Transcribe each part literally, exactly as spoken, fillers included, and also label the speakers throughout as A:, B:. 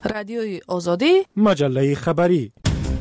A: رادیوی آزادی،
B: مجله خبری.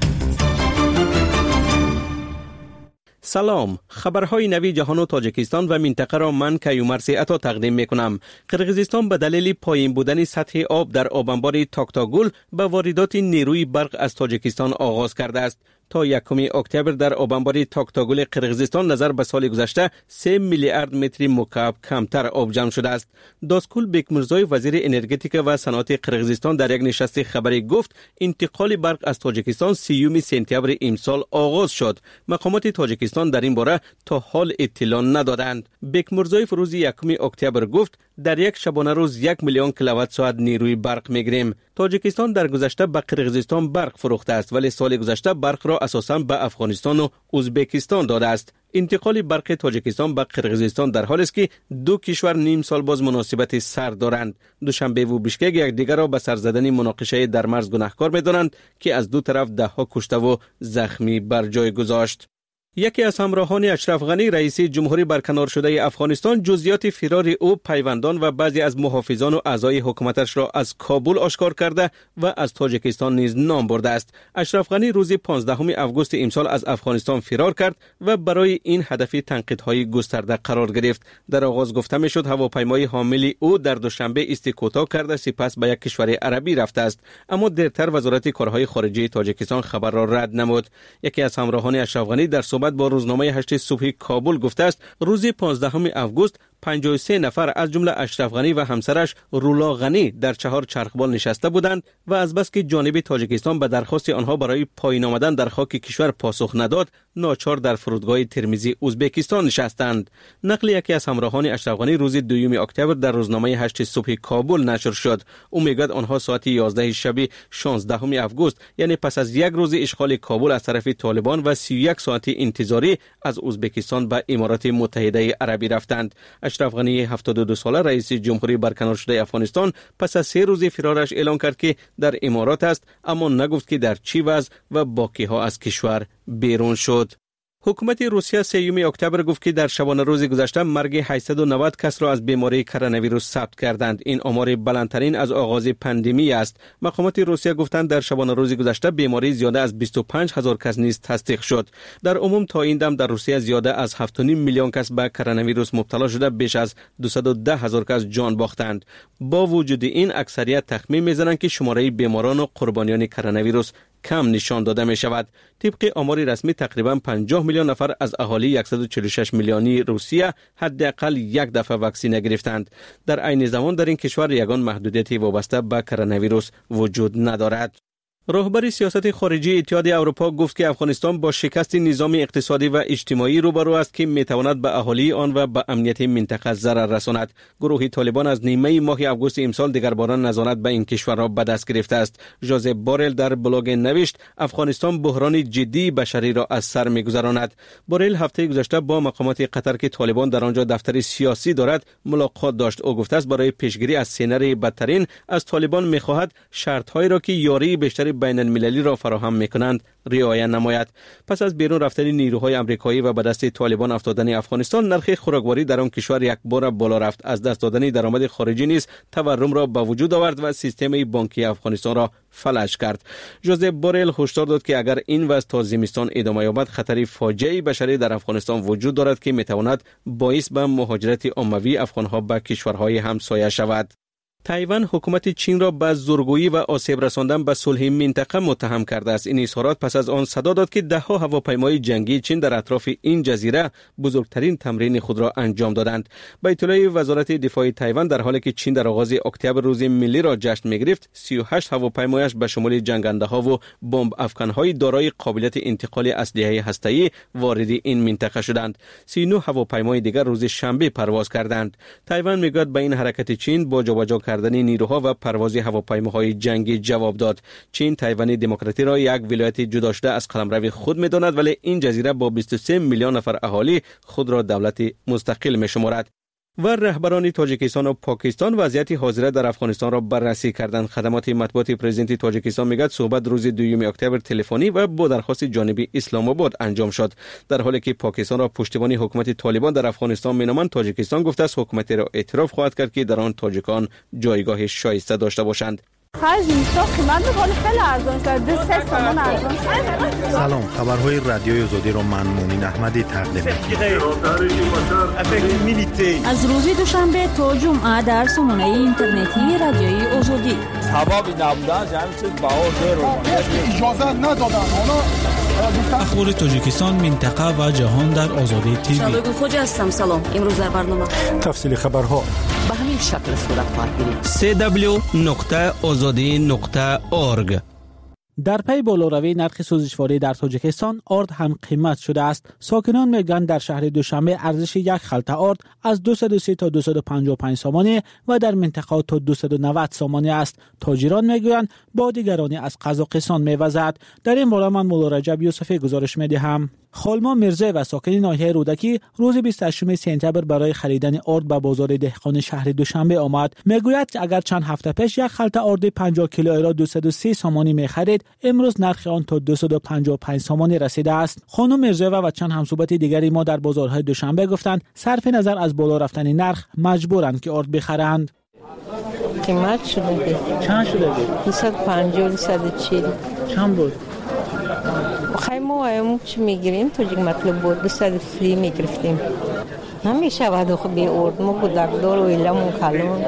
C: سلام، خبرهای نوی جهان و تاجیکستان و منطقه را من کیومرث عطا تقدیم میکنم. قرقیزستان به دلیل پایین بودن سطح آب در آبانبار تاکتاگول به واردات نیروی برق از تاجیکستان آغاز کرده است. تا یکم اکتبر در آبانبار تاکتاگول قرقیزستان نظر به سال گذشته سه میلیارد متر مکعب کمتر آب جمع شده است. داسکول بیکمرزای وزیر انرژتیک و صنعت قرقیزستان در یک نشست خبری گفت انتقال برق از تاجیکستان سیوم سپتامبر امسال آغاز شد. مقامات تاجیکستان در این باره تا حال اطلاع ندادند. بیکمرزای روز یکم اکتبر گفت در یک شبانه روز یک میلیون کیلووات ساعت نیروی برق میگیریم. تاجیکستان در گذشته به قرقیزستان برق فروخته است، ولی سال گذشته برق را اساساً به افغانستان و ازبکستان داده است. انتقال برق تاجیکستان به قرقیزستان در حالی است که دو کشور نیم سال باز مناسبت سرد دارند. دوشنبه و بیشکک یکدیگر را به سر زدن مناقشه در مرز گناهکار می‌دانند که از دو طرف ده ها کشته و زخمی بر جای گذاشت. یکی از همراهان اشرف غنی رئیس جمهوری برکنار شده افغانستان جزئیات فرار او، پیوندان و بعضی از محافظان و اعضای حکومتش را از کابل آشکار کرده و از تاجیکستان نیز نام برده است. اشرف غنی روز پانزدهم آگوست امسال از افغانستان فرار کرد و برای این هدف تنقیدهای گسترده قرار گرفت. در آغاز گفته میشد هواپیمای حامل او در دوشنبه استیکوتا کرده سپس به یک کشور عربی رفته است، اما دیرتر وزارت کارهای خارجه تاجیکستان خبر را رد نمود. یکی از همراهان اشرف غنی در صحبت با روزنامه هشت صبح کابل گفته است روز پانزدهم آگوست پنجاه و سه نفر از جمله اشرف غنی و همسرش رولا غنی در چهار چرخبال نشسته بودند و از بس که جانب تاجیکستان به درخواست آنها برای پایین آمدن در خاک کشور پاسخ نداد، ناچار در فرودگاه ترمیزی ازبکستان نشستند. نقل یکی از همراهان اشرف غنی روز دوم اکتبر در روزنامه هشت صبح کابل نشر شد. او میگوید آنها ساعت یازده شب شانزدهم آگوست، یعنی پس از یک روز اشغال کابل از طرف طالبان و سی و یک ساعت انتظاری، از ازبکستان به امارات متحده عربی رفتند. اشرف غنی هفتاد و دو ساله رئیس جمهوری برکنار شده افغانستان پس از سه روز فرارش اعلان کرد که در امارات است، اما نگفت که در چی وضع و باقی ها از کشور بیرون شد. حکومت روسیه سوم اکتبر گفت که در شبانه روز گذشته مرگ هشتصد و نود کس را از بیماری کرونا ویروس ثبت کردند. این آمار بلندترین از آغاز پاندمی است. مقامات روسیه گفتند در شبانه روز گذشته بیماری زیاده از بیست و پنج هزار کس نیز تصدیق شد. در عموم تا این دم در روسیه زیاده از هفت و نیم میلیون کس به کرونا ویروس مبتلا شده، بیش از دویست و ده هزار کس جان باختند. با وجود این اکثریت تخمین میزنند که شماره بیماران و قربانیان کرونا ویروس کم نشان داده می شود. طبق آمار رسمی تقریبا پنجاه میلیون نفر از اهالی صد و چهل و شش میلیونی روسیه حداقل یک دفعه واکسینه گرفتند. در عین زمان در این کشور یگان محدودیتی وابسته به کرونا ویروس وجود ندارد. رهبر سیاست خارجی اتحادیه اروپا گفت که افغانستان با شکست نظام اقتصادی و اجتماعی روبرو است که میتواند به اهالی آن و به امنیت منطقه ضرر رساند. گروه طالبان از نیمه ماه آگوست امسال دیگر بار نظارت به این کشور را به دست گرفته است. ژوزپ بورل در بلاگ نوشت افغانستان بحران جدی بشری را از سر میگذراند. بورل هفته گذشته با مقامات قطر که طالبان در آنجا دفتر سیاسی دارد ملاقات داشت. او گفته است برای پیشگیری از سینری بدترین از طالبان میخواهد شرط‌هایی را که یاری بیشتر بین المللی را فراهم میکنند رعایت نماید. پس از بیرون رفتن نیروهای آمریکایی و به دست طالبان افتادن افغانستان، نرخ خوراکواری در آن کشور یک بار بالا رفت. از دست دادن درآمد خارجی نیز تورم را به وجود آورد و سیستم بانکی افغانستان را فلج کرد. ژوزپ بورل هشدار داد که اگر این وضع تا زمستان ادامه یابد خطر فاجعه بشری در افغانستان وجود دارد که میتواند باعث به مهاجرت عمومی افغانها به کشورهای همسایه شود. تایوان حکومت چین را به زورگویی و آسیب رساندن به صلح منطقه متهم کرده است. این اظهارات پس از آن صدا داد که ده ها هواپیمای جنگی چین در اطراف این جزیره بزرگترین تمرین خود را انجام دادند. به اطلاع وزارت دفاع تایوان، در حالی که چین در آغاز اکتبر روز ملی را جشن می‌گرفت، سی و هشت هواپیمایش به شمول جنگنده‌ها و بمب افکن‌های دارای قابلیت انتقال اسلحه هسته‌ای وارد این منطقه شدند. سی و نه هواپیمای دیگر روز شنبه پرواز کردند. تایوان میگوید به این حرکت چین با جابجا کردن نیروها و پرواز هواپیماهای جنگی جواب داد. چین تایوان دموکراتی را یک ولایت جدا شده از قلمرو خود می‌داند، ولی این جزیره با بیست و سه میلیون نفر اهالی خود را دولت مستقل می‌شمارد. و رهبران تاجیکستان و پاکستان وضعیت حاضره در افغانستان را بررسی کردند. خدمات مطبوعاتی پرزیدنت تاجیکستان میگوید صحبت روز دوم اکتبر تلفنی و با درخواست جانب اسلام آباد انجام شد. در حالی که پاکستان را پشتیبانی حکومت طالبان در افغانستان مینامند، تاجیکستان گفته است حکومتی را اعتراف خواهد کرد که در آن تاجیکان جایگاه شایسته داشته باشند.
A: خرج اینستا قیمت بالا خیلی ارزان شده، دو سه تومان ارزان شده.
B: سلام، خبرهای رادیوی آزادی رو من مومین احمدی تقدیم می‌کنم.
D: از روز دوشنبه تا جمعه در سامانه اینترنتی رادیوی آزادی.
E: سبب نبودن همین چیز باور
F: اجازه ندادن.
G: اخبار تاجیکستان، منطقه و جهان در آزادی تیوی.
D: شبگون خوجا هستم. سلام. امروز در برنامه
F: تفصیل خبرها
H: به همین شکل صورت خواهد گرفت.
C: سی دبلیو نقطه آزادی نقطه اورگ.
I: در پی بالاروی نرخ سوزشواری در تاجیکستان آرد هم قیمت شده است. ساکنان میگویند در شهر دوشنبه ارزش یک خلطه آرد از دویست و سی تا دویست و پنجاه و پنج سامانی و در منطقه تا دویست و نود سامانی است. تاجران میگویند بادگرانی از قزاقستان میوزد. در این باره من مولا رجب یوسفی گزارش میدهم. خالما میرزا و ساکن ناحیه رودکی روز بیست و هشتم سپتامبر برای خریدن آرد به بازار دهقان شهر دوشنبه آمد. میگوید که اگر چند هفته پیش یک خلطه آرد پنجاه کیلویی را دویست و سی سامانی میخرید، امروز نرخ آن تا دویست و پنجاه و پنج سامانی رسیده است. خانم میرزا و چند همصحبت دیگری ما در بازارهای دوشنبه گفتند صرف نظر از بالا رفتن نرخ مجبورند که آرد بخرند.
J: قیمت شده.
I: چند شده؟
J: دویست و پنجاه دویست و چهل.
I: چند بود؟
J: خیلی ما ایم چی میگیریم تو جگ مطلب بود دویست و سی میگرفتیم. نمیشه بعد خو به آرد ما بودکدار و ایلمون کلون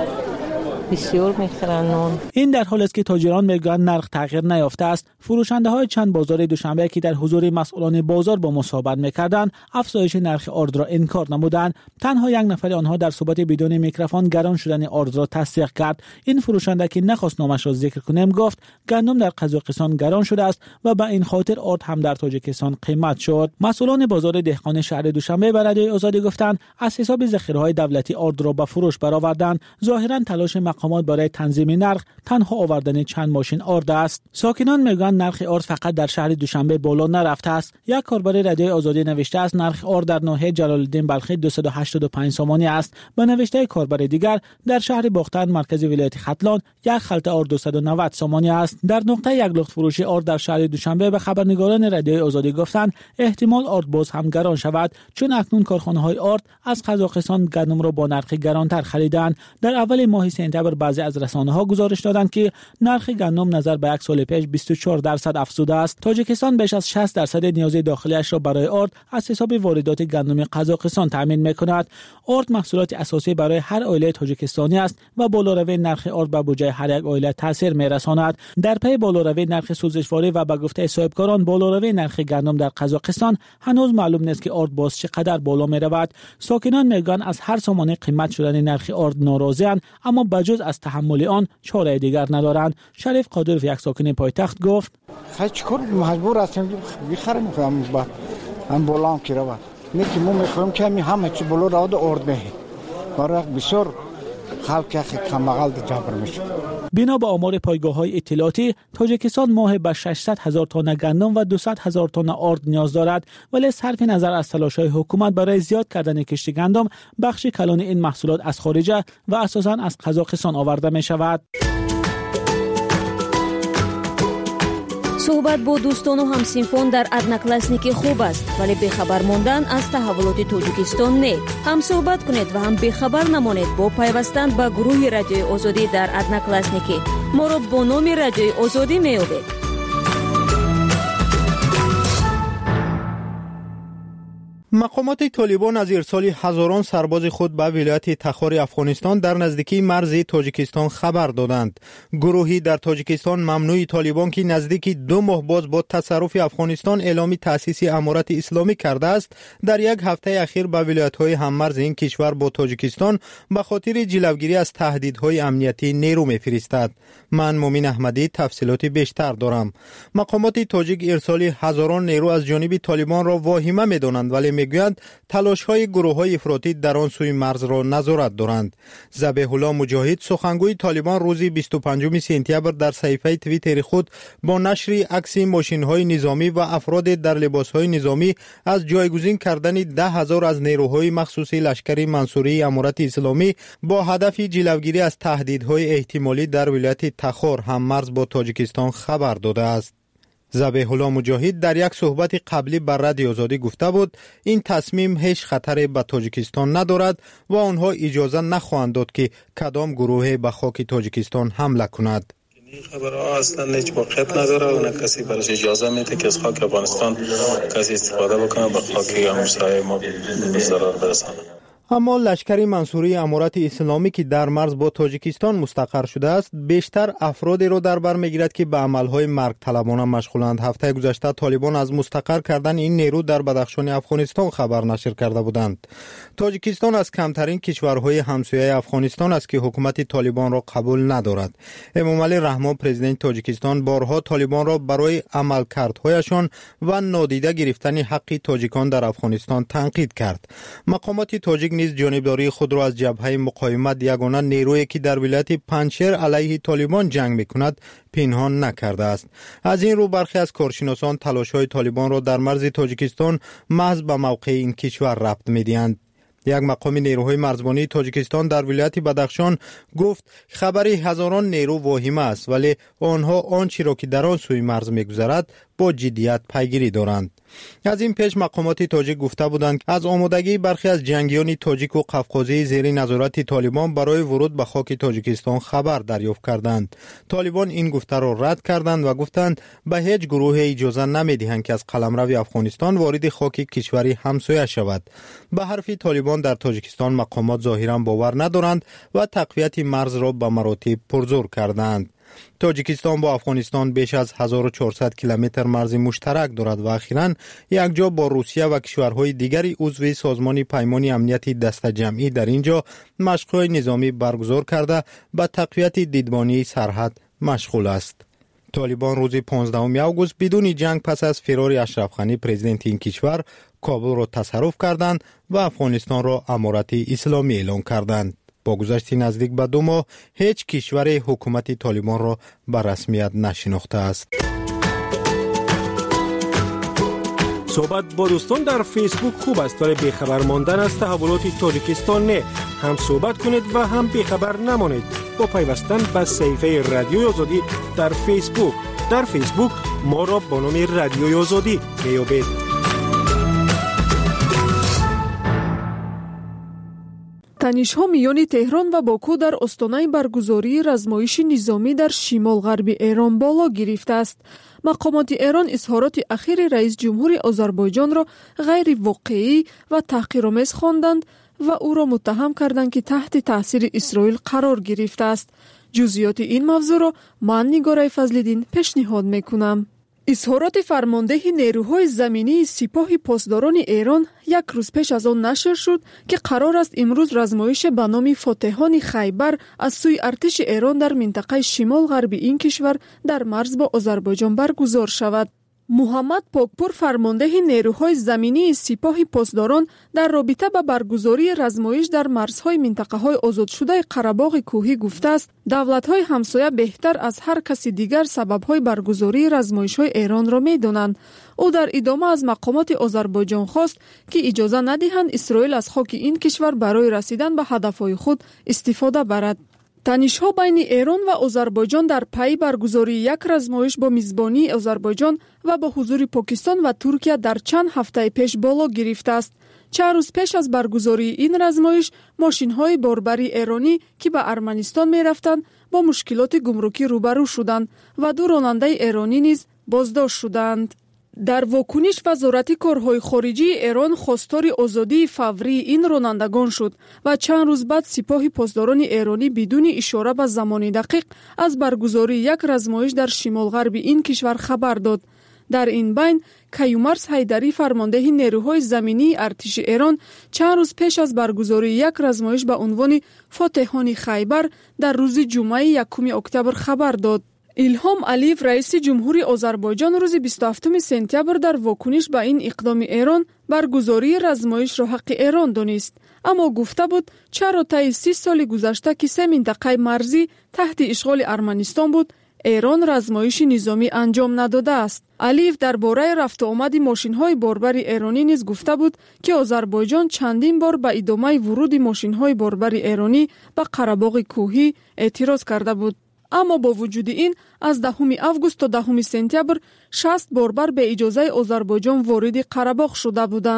J: بسیار میخرن.
I: این در حالی است که تاجران میگویند نرخ تغییر نیافته است. فروشنده های چند بازار دوشنبه که در حضور مسئولان بازار با ما صحبت میکردند افزایش نرخ آرد را انکار نمودند. تنها یک نفر آنها در صحبت بدون میکروفون گران شدن آرد را تصدیق کرد. این فروشنده که نخواست نامش را ذکر کنیم گفت گندم در قزاقستان گران شده است و به این خاطر آرد هم در تاجیکستان قیمت شد. مسئولان بازار دهقان شهر دوشنبه به رادیوی آزادی گفتند از حساب ذخیره‌های دولتی آرد را به فروش برآوردند. ظاهرا تلاش مقامات برای تنظیم نرخ تنها آوردن چند ماشین آرد است. ساکنان میگویند نرخ آرد فقط در شهر دوشنبه بالا نرفته است. یک کاربر رادیوی آزادی نوشته است نرخ آرد در ناحیه جلال الدین بلخی دویست و هشتاد و پنج سامانی است. به نوشته کاربر دیگر در شهر باختر مرکز ولایت ختلان یک خلطه آرد دویست و نود سامانی است. در نقطه یک لخت فروشی آرد در شهر دوشنبه به خبرنگاران رادیوی آزادی گفتند احتمال آرد باز هم گران شود چون اکنون کارخانه‌های آرد از قزاقستان گندم را با نرخ گرانتر خریدند. در اول ماه سپتامبر بعضی از رسانه‌ها گزارش دادند که نرخ گندم نظر به یک سال پیش بیست و چهار درصد افزوده است. تاجیکستان بیش از شصت درصد نیاز داخلیش را برای آرد از حساب واردات گندم قزاقستان تامین می‌کند. آرد محصولات اساسی برای هر عائله تاجیکستانی است و بالاروی نرخ آرد به بودجه هر یک عائله تاثیر می‌رساند. در پی بالاروی نرخ سوزشواری و به گفته صاحبکاران بالاروی نرخ گندم در قزاقستان هنوز معلوم نیست که آرد باز چقدر بالا می‌رود. ساکنان میگن از هر سامانه قیمت شدن نرخ آرد ناراضی‌اند اما بجز از تحمل آن چاره دیگر ندارند. شریف قادرов یک ساکن پایتخت گفت
F: خیلی چیکار مجبور هستیم بخریم میخوام با هم بالا هم کرده نه که ما میخوایم که همه چی بالا را آرد بهی برای بسیار خلق خیلی کمقل جبر میشه.
I: بنا به آمار پایگاه‌های اطلاعاتی تاجیکستان ماه به ششصد هزار تن گندم و دویست هزار تن آرد نیاز دارد ولی صرف نظر از تلاش‌های حکومت برای زیاد کردن کشت گندم بخش کلان این محصولات از خارج و اساساً از قزاقستان آورده می‌شود.
D: صحبت با دوستان و همسینفون در ادناکلاسنیکی خوب است ولی بخبر ماندن از تحولات تاجیکستان نه. هم صحبت کنید و هم بخبر نمانید با پیوستن به گروه رادیوی آزادی در ادناکلاسنیکی. ما را با نام رادیوی آزادی میابید.
B: مقامات طالبان از ارسال هزاران سرباز خود به ولایت تخار افغانستان در نزدیکی مرز تاجیکستان خبر دادند. گروهی در تاجیکستان ممنوع طالبان که نزدیکی دو ماه باز با تصرف افغانستان اعلام تأسیس امارت اسلامی کرده است، در یک هفته اخیر به ولایت‌های هممرز این کشور با تاجیکستان به خاطر جلوگیری از تهدیدهای امنیتی نیرو می‌فرستد. من مومین احمدی تفصیلات بیشتر دارم. مقامات تاجیک ارسال هزاران نیرو از جانب طالبان را واهمه می‌دانند ولی میگویند تلاش‌های گروه‌های افراطی در آن سوی مرز را نظارت دارند. ذبیح الله مجاهد سخنگوی طالبان روز بیست و پنجم سپتامبر در صفحه توییتر خود با نشر عکس ماشین‌های نظامی و افراد در لباس‌های نظامی از جایگزین کردن ده هزار از نیروهای مخصوصی لشکر منصوری امارت اسلامی با هدف جلوگیری از تهدیدهای احتمالی در ولایت تخار هممرز با تاجیکستان خبر داده است. ذبیح الله مجاهد در یک صحبت قبلی بر رادیو آزادی گفته بود این تصمیم هیچ خطری به تاجیکستان ندارد و آنها اجازه نخواهند داد که کدام گروه به خاک تاجیکستان حمله کند.
K: این خبرها اصلا هیچ واقعیت نداره و نه کسی برایش اجازه میده که از خاک افغانستان کسی استفاده بکنه به خاک همسایه ما ضرر برسانه.
B: اما لشکر منصوری امارت اسلامی که در مرز با تاجیکستان مستقر شده است بیشتر افرادی را در بر میگیرد که به عملهای مرگ طلبانه مشغولند. هفته گذشته طالبان از مستقر کردن این نیرو در بدخشان افغانستان خبر نشر کرده بودند. تاجیکستان از کمترین کشورهای همسایه افغانستان است که حکومت طالبان را قبول ندارد. امامعلی رحمان پرزیدنت تاجیکستان بارها طالبان را برای عملکردهایشان و نادیده گرفتن حق تاجیکان در افغانستان تنقید کرد. مقامات تاجیک نیز جانبداری خود را از جبهه مقاومت یگانه نیرویی که در ولایت پنجشیر علیه طالبان جنگ میکند پنهان نکرده است. از این رو برخی از کارشناسان تلاش‌های طالبان را در مرز تاجیکستان محض به موقع این کشور ربط می‌دهند. یک مقام نیروهای مرزبانی تاجیکستان در ولایت بدخشان گفت خبری هزاران نیرو واهمه است ولی آنها آنچه را که در آن سوی مرز می‌گذرد با جدیت پیگیری دارند. از این پیش مقامات تاجیک گفته بودند از آمادگی برخی از جنگیان تاجیک و قفقازی زیر نظارت طالبان برای ورود به خاک تاجیکستان خبر دریافت کردند. طالبان این گفته را رد کردند و گفتند به هیچ گروه اجازه نمیدهند که از قلمرو افغانستان وارد خاک کشوری همسایه شود. به حرف طالبان در تاجیکستان مقامات ظاهرا باور ندارند و تقویت مرز را به مراتب پرزور کردند. تاجیکستان با افغانستان بیش از هزار و چهارصد کیلومتر مرز مشترک دارد و اخیراً یک جا با روسیه و کشورهای دیگری عضو سازمان پیمان امنیت دست جمعی در اینجا مشق‌های نظامی برگزار کرده به تقویت دیدبانی سرحد مشغول است. طالبان روز پانزدهم آگوست بدون جنگ پس از فرار اشرف غنی پرزیدنت این کشور کابل را تصرف کردند و افغانستان را امارت اسلامی اعلام کردند. با گذشت نزدیک به دو ماه هیچ کشور حکومت طالبان را به رسمیت نشناخته است.
L: صحبت با دوستان در فیسبوک خوب است ولی بیخبر ماندن از تحولات تاجیکستان نه. هم صحبت کنید و هم بیخبر نمانید با پیوستن به صفحه رادیوی آزادی در فیسبوک. در فیسبوک ما را با نام رادیوی آزادی میابید.
M: танишҳо миёни теҳрон ва боку дар остонаи баргузории размоиши низомӣ дар шимол-ғарби эрон боло гирифтааст. мақомоти эрон изҳороти ахири раис ҷумҳури озарбойҷонро ғайривоқеӣ ва таҳқиромез хонданд ва ӯро муттаҳам карданд ки таҳти таъсири исроил қарор гирифтааст. ҷузъиёти ин мавзӯъро ман Нигораи Фазлиддин пешниҳод мекунам. изҳороти фармондеҳи нерӯҳои заминии сипоҳи посдорони Эрон як рӯз пеш аз он нашр шуд, ки қарор аст имрӯз размоише ба номи фотеҳони Хайбар аз сӯи артиши Эрон дар минтақаи шимол-ғарби ин кишвар дар марз бо Озарбойҷон баргузор шавад. муҳаммад покпур фармондеҳи нерӯҳои заминии сипоҳи посдорон дар робита ба баргузории размоиш дар марзҳои минтақаҳои озодшудаи Қарабоғи кӯҳӣ гуфтааст, давлатҳои ҳамсоя беҳтар аз ҳар каси дигар сабабҳои баргузории размоишҳои Эронро медонанд. ӯ дар идома аз мақомоти Озарбойҷон хост, ки иҷоза надиҳанд Исроил аз хоки ин кишвар барои расидан ба ҳадафҳои худ истифода барад. танишҳо байни Эрон ва Озарбойҷон дар пайи баргузории як размоиш бо мизбонии Озарбойҷон ва бо ҳузури Покистон ва Туркия дар чанд ҳафтаи пеш боло гирифтааст. чанд рӯз пеш аз баргузории ин размоиш мошинҳои борбари эронӣ ки ба Арманистон мерафтанд бо мушкилоти гумрукӣ рӯбарӯ шуданд ва ду ронандаи эронӣ низ боздошт шуданд. дар вокуниш вазорати корҳои хориҷии Эрон хостори озодии фаврии ин ронандагон шуд ва чанд рӯз баъд сипоҳи посдорони эронӣ бидуни ишора ба замони дақиқ аз баргузории як размоиш дар шимол-ғарби ин кишвар хабар дод. дар ин байн Каюмарс Ҳайдарӣ фармондеҳи нерӯҳои заминии артиши Эрон чанд рӯз пеш аз баргузории як размоиш ба унвони фотеҳони Хайбар дар рӯзи ҷумъаи якуми октябр хабар дод. илҳом Алиев раиси ҷумҳури Озарбойҷон рӯзи бисту ҳафтуми сентябр дар вокуниш ба ин иқдоми Эрон баргузории размоишро ҳаққи Эрон донист. аммо гуфта буд чаро таи си соли гузашта ки се минтақаи марзӣ таҳти ишғоли Арманистон буд, Эрон размоиши низомӣ анҷом надодааст. Алиев дар бораи рафтуомади мошинҳои борбари эронӣ низ гуфта буд, ки Озарбойҷон чандин бор ба идомаи вуруди мошинҳои борбари эронӣ ба Қарабоғи кӯҳӣ эътироз карда буд. аммо бо вуҷуди ин аз даҳуми август то даҳуми сентябр шаст борбар бе иҷозаи Озарбойҷон вориди Қарабоғ шуда буданд.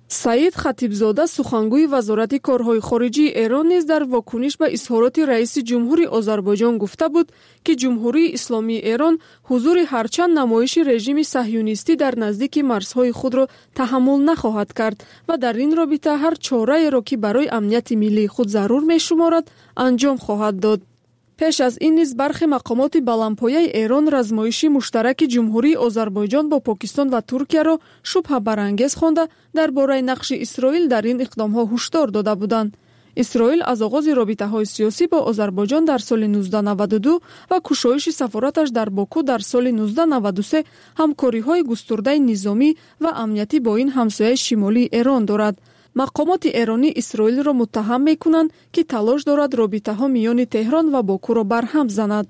M: سعید خطیبزاده سخنگوی وزارت کارهای خارجی ایران نیز در واکنش به اظهارات رئیس جمهوری آذربایجان گفته بود که جمهوری اسلامی ایران حضور هرچند نمایش رژیم صهیونیستی در نزدیک مرزهای خود را تحمل نخواهد کرد و در این رابطه هر چاره‌ای را که برای امنیت ملی خود ضرور می‌شمارد انجام خواهد داد. پیش از این نیز برخی مقامات بلندپایه ایران رزمایشی مشترک جمهوری آذربایجان با پاکستان و ترکیه را شبهه برانگیز خوانده درباره نقش اسرائیل در این اقدام‌ها هشدار داده بودند. اسرائیل از آغاز رابطه‌های سیاسی با آذربایجان در سال نوزده نود و دو و کشایش سفارتش در باکو در سال نوزده نود و سه همکاری‌های گسترده نظامی و امنیتی با این همسایه شمالی ایران دارد. مقامات ایرانی اسرائیل را متهم می‌کنند که تلاش دارد رابطه‌ها میان تهران و باکو را برهم زند.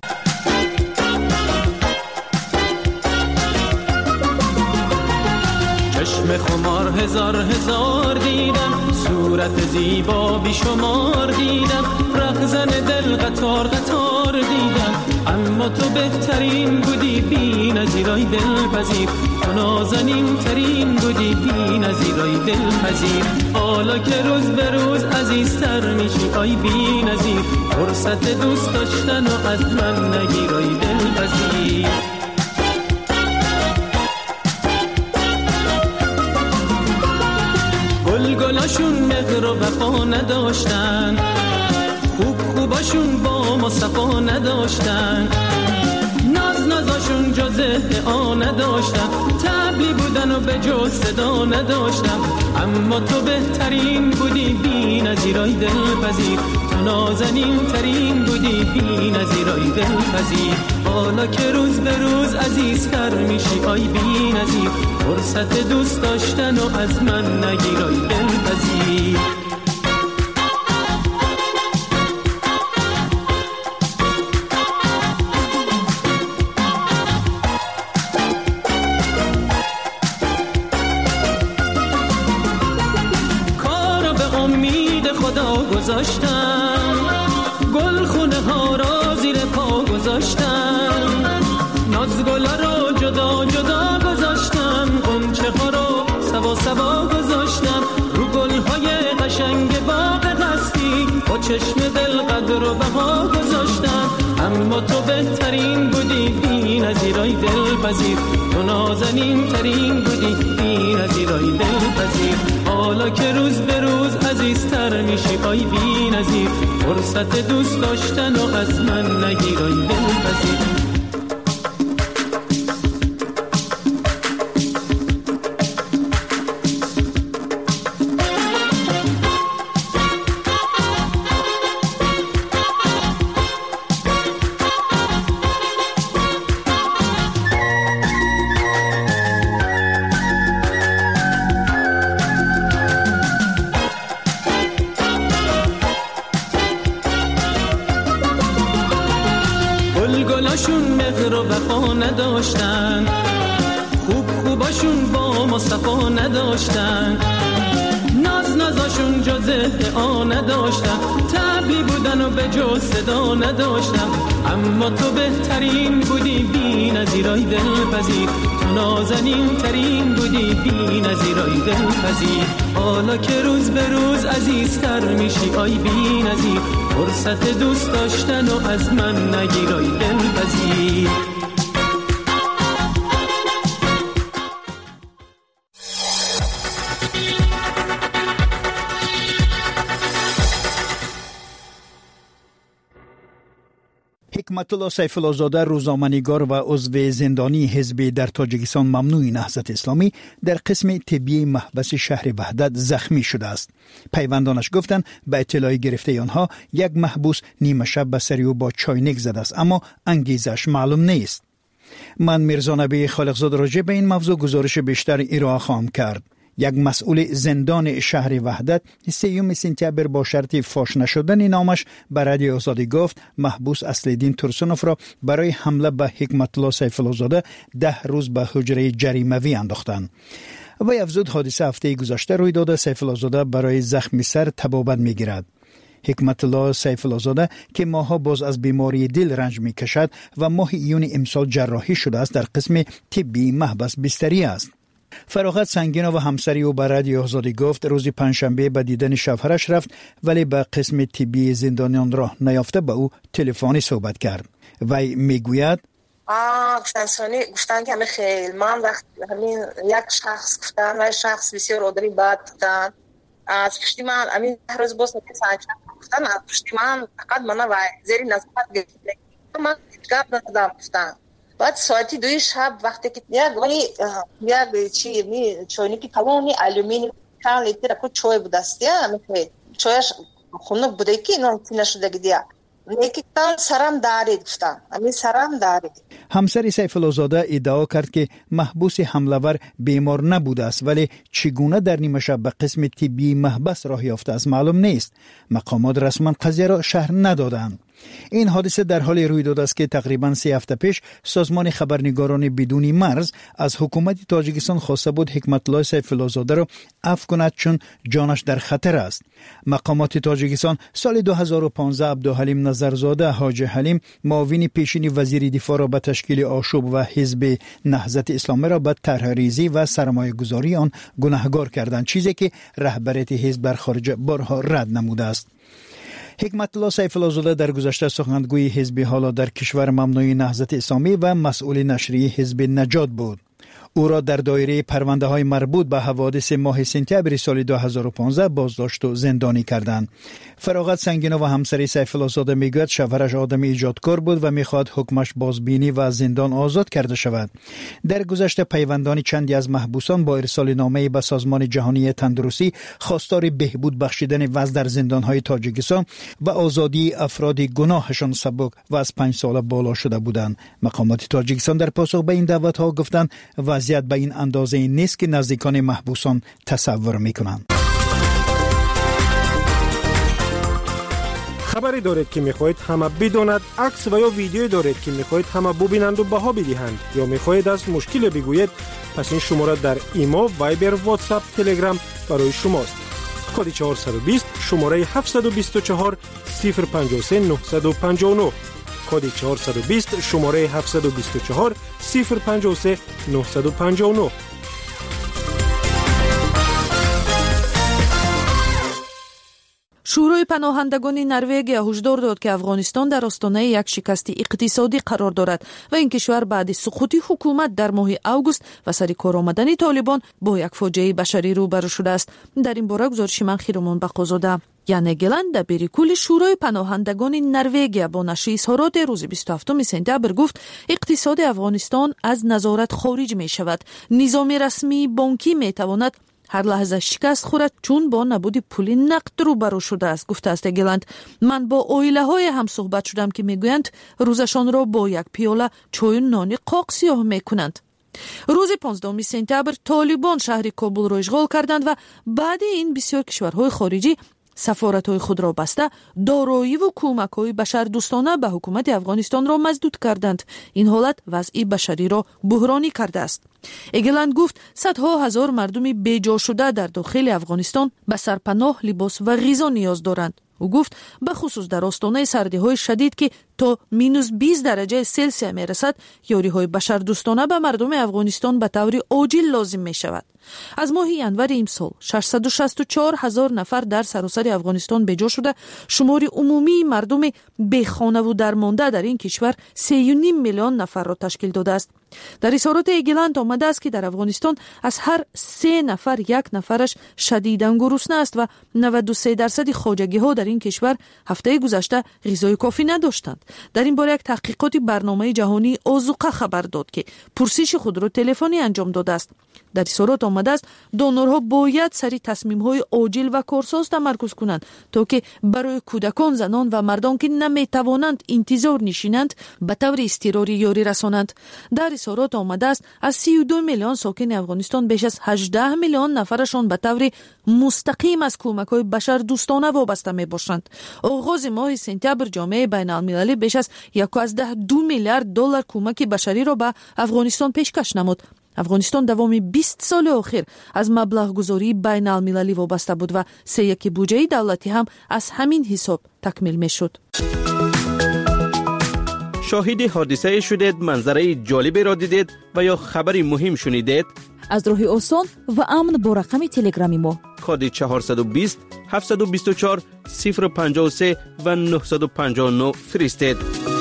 N: چشم خمار هزار هزار دیدم، صورت زیبا بیشمار دیدم، رهزن دل قطار قطار دیدم، اما تو بهترین بودی بی نظیرای دلپذیر، تو نازنین ترین بودی بی نظیرای دلپذیر. حالا که روز به روز عزیزتر میشی آی بی نظیر، فرصت دوست داشتن و از من نگیرای دلپذیر. گلگلاشون مهر و وفا نداشتن، خوب خوباشون با ما صفا نداشتن، ناز نازاشون جز ادعا نداشتن، طبلی بودن و به جز صدا نداشتن، اما تو بهترین بودی بی نظیرای دلپذیر، تو نازنین ترین بودی بی نظیرای دلپذیر. حالا که روز به روز عزیزتر میشی آی بی نظیر، فرصت دوست داشتن و از من نگیرای دلپذیر. کارو به امید خدا گذاشتم، گل خونه ها را زیر پا گذاشتم، ناز گلا را جدا جدا گذاشتم، غنچه ها را سوا سوا گذاشتم، رو گل های قشنگ باغ هستی با چشم دل قدر و بها گذاشتم، اما تو بهترین بودی بی نظیرای دلپذیر، تو نازنین ترین بودی بی نظیرای دلپذیر. حالا که روز به روز عزیزتر میشی آی بی نظیر، فرصت دوست داشتن و از من نگیرای دلپذیر. گلگلاشون مهر و وفا نداشتن، خوب خوباشون با ما صفا نداشتن، ناز نازاشون جز ادعا نداشتن، طبلی بودن و به جز صدا نداشتن، اما تو بهترین بودی بی نظیرای دلپذیر، تو نازنین ترین بودی بی نظیرای دلپذیر. حالا که روز به روز عزیزتر میشی آی بی نظیر، فرصت دوست داشتن و از من نگیرای دلپذیر.
O: حکمت الله سیف الله زاده روزنامه‌نگار و عضو زندانی حزب در تاجیکستان ممنوع نهضت اسلامی در قسم طبی محبس شهر وحدت زخمی شده است. پیوندانش گفتند به اطلاع گرفته آنها یک محبوس نیمه شب به سری او با چاینک زده است، اما انگیزش معلوم نیست. من میرزا نبی خالقزاده راجع به این موضوع گزارش بیشتر ارائه خواهم کرد. یک مسئول زندان شهر وحدت سیوم سپتامبر با شرط فاش نشدن نامش به رادیو آزادی گفت محبوس اصل‌الدین ترسونوف را برای حمله به حکمت الله سیف الله زاده ده روز به حجره جریموی انداختند. و افزود حادثه هفته گذشته روی داده. سیف الله زاده برای زخم سر طبابت میگیرد. حکمت الله سیف الله زاده که ماها باز از بیماری دل رنج می کشد و ماه ایون امسال جراحی شده است در قسم طبی محبس بستری است. فراغت سنگینا و همسری او به رادیو آزادی گفت روز پنجشنبه به دیدن شوهرش رفت ولی به قسم طبی زندانیان راه نیافته به او تلفنی صحبت کرد. وی میگوید
P: آه گفتن سانی گفتن که همه خیلی من وقت همین یک شخص گفتن و شخص بسیار آدمی بد گفتن از پشتی من همین روز باز نکه سانچه گفتن از پشتی من فقط منو و زیر نزدیک گفتن من گپ ندادم گفتن. بعد ساعتی دوی شب وقتی که یک ولی یک چی می چوینی که کلونی آلومینی کان لیتر کو چوی بود است یا میگه چویش خونک بوده که اینا نشده گدیا یکی تان سرم دارید گفتن همین سرم دارید.
O: همسر سیف الله زاده ادعا کرد که محبوس حمله‌ور بیمار نبوده است ولی چگونه در نیمه شب به قسم طبی محبس راه یافته است معلوم نیست. مقامات رسما قضیه را شرح ندادند. این حادثه در حال روی داده است که تقریباً سه هفته پیش سازمان خبرنگاران بدون مرز از حکومت تاجیکستان خواسته بود حکمت الله سیف الله زاده را عفو کند چون جانش در خطر است. مقامات تاجیکستان سال دو هزار و پانزده عبدالحلیم نظرزاده حاج حلیم معاون پیشین وزیر دفاع را به تشکیل آشوب و حزب نهضت اسلامی را به طرحریزی و سرمایه گذاری آن گناهکار کردند، چیزی که رهبریت حزب در خارج بارها رد نموده است. حکمت الله سیف الله زاده در گذشته سخنگوی حزب حالا در کشور ممنوع نهضت اسلامی و مسئول نشریه حزب نجات بود. او را در دایره پرونده های مربوط به حوادث ماه سپتامبر سال دو هزار و پانزده بازداشت و زندانی کردند. فراغت سنگینا و همسری سیف الله زاده میگوید شوهرش آدم ایجادکار بود و میخواد حکمش بازبینی و از زندان آزاد کرده شود. در گذشته پیوندان چندی از محبوسان با ارسال نامه‌ای به سازمان جهانی تندرستی خواستار بهبود بخشیدن وضع در زندان‌های تاجیکستان و آزادی افراد گناهشان سبک و از پنج سال بالا شده بودند. مقامات تاجیکستان در پاسخ به این دعوت‌ها گفتند وضعیت به این اندازه نیست که نزدیکان محبوسان تصور میکنند.
L: خبری دارید که میخواهید همه بداند، عکس و یا ویدیویی دارید که میخواهید همه ببینند و بها بدهند یا میخواهید از مشکل بگویید، پس این شماره در ایما، وایبر، واتساپ، تلگرام برای شماست. کد چهارصد و بیست شماره هفتصد و بیست و چهار صفر پنجاه و سه نهصد و پنجاه و نه. کد چهارصد و بیست شماره هفتصد و بیست و چهار صفر پنجاه و سه نهصد و پنجاه و نه.
Q: شورای پناهندگان نروژ هشدار داد که افغانستان در آستانه یک شکست اقتصادی قرار دارد و این کشور بعد سقوط حکومت در ماه اوگوست و سر کار آمدن طالبان با یک فاجعه بشری روبرو شده است. در این باره گزارش من خیرمان بقازاده. یعنی گلند دبیر کل شورای پناهندگان نروژ با نشر اظهارات روز بیست و هفتم سپتامبر گفت اقتصاد افغانستان از نظارت خارج می شود. نظام رسمی بانکی می تواند هر لحظه شکست خورد چون با نبود پول نقد روبرو شده است. گفته است گلند من با عائله های هم صحبت شدم که میگویند روزشان را با یک پیاله چای نان قاق سیاه میکنند. روز پانزدهم سپتامبر طالبان شهر کابل را اشغال کردند و بعد این بسیار کشورهای خارجی سفارت‌های خود را بسته دارایی و کمک‌های بشردوستانه به حکومت افغانستان را مسدود کردند. این حالت وضع بشری را بحرانی کرده است. اگلند گفت صدها هزار مردم بیجا شده در داخل افغانستان به سرپناه، لباس و غذا نیاز دارند. او گفت به خصوص در آستانه سردی‌های شدید که تا مینوس بیست درجه سلسیوس میرسد یاری‌های بشردوستانه به مردم افغانستان به طور عاجل لازم می شود. از ماه ینور امسال ششصد و شصت و چهار هزار نفر در سراسر افغانستان بیجا شده، شمار عمومی مردم بیخانه و درمانده در این کشور سه و نیم میلیون نفر را تشکیل داده است. در اظهارات ایگلند آمده است که در افغانستان از هر سه نفر یک نفرش شدیداً گرسنه است و نود و سه درصد خواجگی‌ها در این کشور هفته گذشته غذای کافی نداشتند. در این باره یک تحقیقات برنامه جهانی آذوقه خبر داد که پرسش خود را تلفنی انجام داده است. در اظهارات آمده است دونورها باید سری تصمیم‌های عاجل و کارساز تمرکز کنند تا که برای کودکان، زنان و مردان که نمی‌توانند انتظار نشینند به طور اضطراری یاری رسانند. در اظهارات آمده است از سی و دو میلیون ساکن افغانستان بیش از هجده میلیون نفرشان به طور مستقیم از کمک‌های بشردوستانه وابسته میباشند. آغاز ماه سپتامبر جامعه بین‌المللی بیش از یک و دو میلیارد دلار کمک بشری را به افغانستان پیشکش نمود. افغانستان دوام بیست سال اخیر از مبلغ گذاری بین المللی وابسته بود و سه یک بودجه دولتی هم از همین حساب تکمیل می شد.
C: شاهد حادثه شدید، منظره جالبی را دیدید و یا خبری مهم شنیدید؟
Q: аз роҳи осон ва амн бо рақами телеграми мо
C: کد چهارصد و بیست هفتصد و بیست و چهار صفر پنجاه و سه و نهصد و پنجاه و نه فرستید.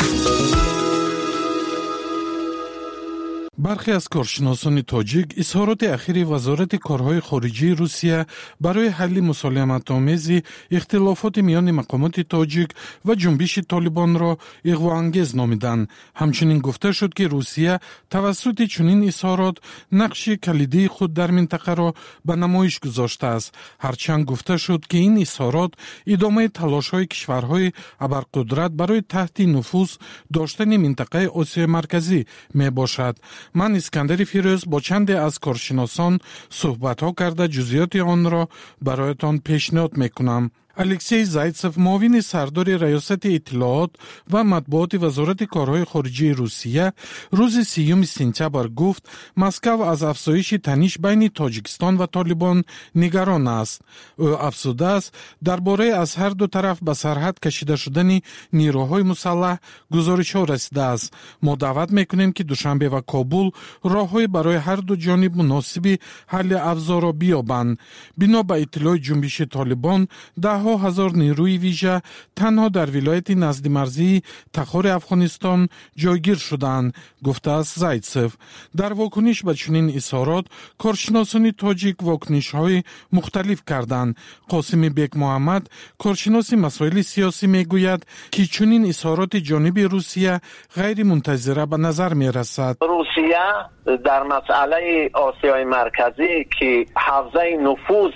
R: برخی از کارشناسان تاجیک اظهارات اخیر وزارت کارهای خارجی روسیه برای حل مسالمت‌آمیز اختلافات میان مقامات تاجیک و جنبش طالبان را اغواانگیز نامیدند. همچنین گفته شد که روسیه توسط چنین اظهارات نقش کلیدی خود در منطقه را به نمایش گذاشته است. هرچند گفته شد که این اظهارات ادامه تلاش‌های کشورهای ابرقدرت برای تحت نفوذ داشتن منطقه آسیای مرکزی میباشد. من اسکندر فیروز با چند از کارشناسان صحبت ها کرده جزئیات آن را برایتان پیشنهاد میکنم. الکسی زایتسف معاون سردار ریاست اطلاعات و مطبوعات وزارت کارهای خارجی روسیه روز سیوم سپتامبر گفت مسکو از افزایش تنش بین تاجیکستان و طالبان نگران است. او افزوده است درباره از هر دو طرف به سرحد کشیده شدن نیروهای مسلح گزارش‌ها رسیده است. ما دعوت میکنیم که دوشنبه و کابل راههای برای هر دو جانب مناسب حل افزا را بیابند. بنا به اطلاع جنبش طالبان ده هزار نیروی ویژه تنها در ولایت نزد مرزی تخار افغانستان جایگیر شدند، گفته است زایتسف. در واکنش به چنین اظهارات کارشناسان تاجیک واکنش‌های مختلف کردند. قاسم بیگ محمد کارشناس مسائل سیاسی میگوید که چنین اظهارات جانب روسیه غیر منتظره به نظر میرسد.
S: روسیه در مسئله آسیای مرکزی که حوزه نفوذ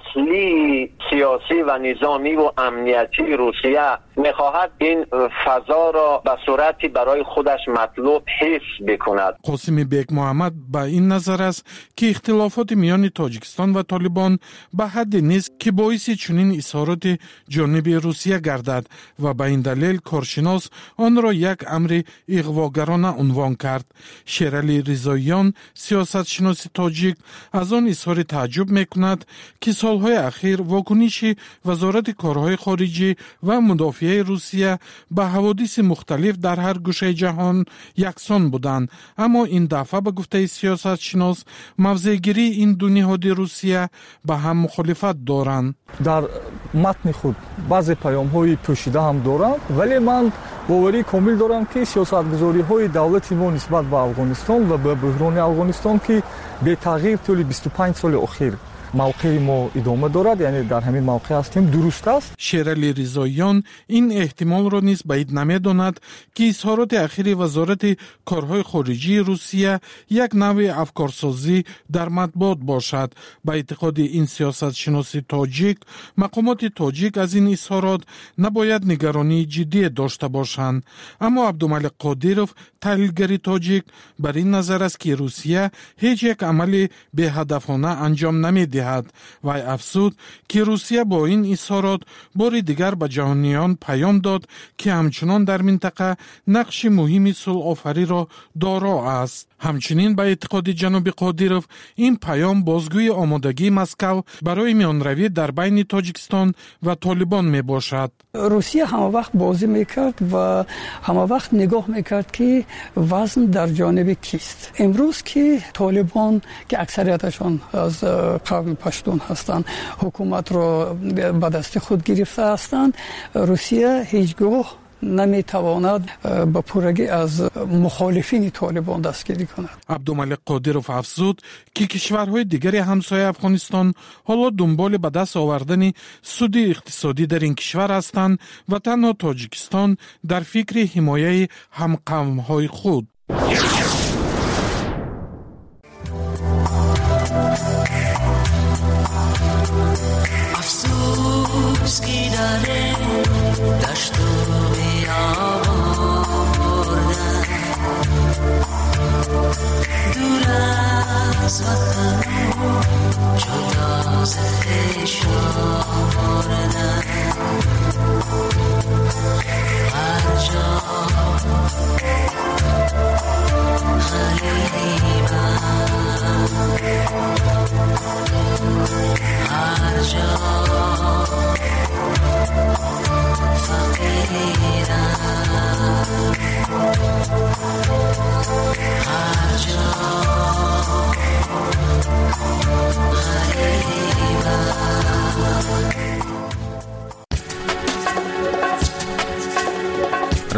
S: اصلی سیاسی و نظامی و امنیتی روسیه میخواهد این فضا را به صورتی برای خودش مطلوب حفظ بکند.
R: قاسم بیگ محمد با این نظر است که اختلافات میان تاجیکستان و طالبان به حد نیست که باعث چنین اظهارات جانب روسیه گردد و به این دلیل کارشناس آن را یک امر اغواگرانه عنوان کرد. شیرعلی رضاییان سیاست شناس تاجیک از آن اظهار تعجب میکند که سالهای اخیر واکنش وزارت کارهای خارجی و مدافعه روسیه به حوادث مختلف در هر گوشه جهان یکسان بودند، اما این دفعه به گفته سیاست شناس موضع‌گیری این دو نهاد روسیه به هم مخالفت دارند.
T: در متن خود بعضی پیام‌های پوشیده هم دارند، ولی من باوری کامل دارم که سیاست‌گذاری‌های دولت ما نسبت به افغانستان و به بحران افغانستان که به تغییر طول بیست و پنج سال اخیر موقع ما ادامه دارد، یعنی در همین موقع هستیم، درست است.
R: شیرعلی رضاییان این احتمال را نیز بعید نمی‌داند که اظهارات اخیر وزارت کارهای خارجی روسیه یک نوع افکارسازی در مطبوعات باشد. به اعتقاد این سیاست شناس تاجیک، مقامات تاجیک از این اظهارات نباید نگرانی جدی داشته باشند. اما عبدالملک قادیروف تحلیلگر تاجیک بر این نظر است که روسیه هیچ یک عمل به هدفانه انجام نمی‌دهد. و افزود که روسیه با این اظهارات بار دیگر به جهانیان پیام داد که همچنان در منطقه نقش مهمی صلح آفری را دارا است. همچنین به اعتقاد جناب قادیروف این پیام بازگوی آمادگی مسکو برای میانروی در بین تاجیکستان و طالبان می باشد.
U: روسیه همه وقت بازی میکرد و همه وقت نگاه میکرد که وزن در جانب کیست. امروز که طالبان که اکثریتشان از قوم پشتون هستند حکومت را به دست خود گرفته هستند، روسیه هیچگاه نمیتواند به پورگی از مخالفین طالبان دستگیری کند.
R: عبدالملک قادیروف افزود که کشورهای دیگر همسایه افغانستان حالا دنبال به دست آوردن سود اقتصادی در این کشور هستند و تنها تاجیکستان در فکر حمایت همقومهای خود.
N: افسوس کی داره دشت و بیابردن دور از وطن جدا ز خویش آوردن هر جا غریبم هر جا فقیرم هر جا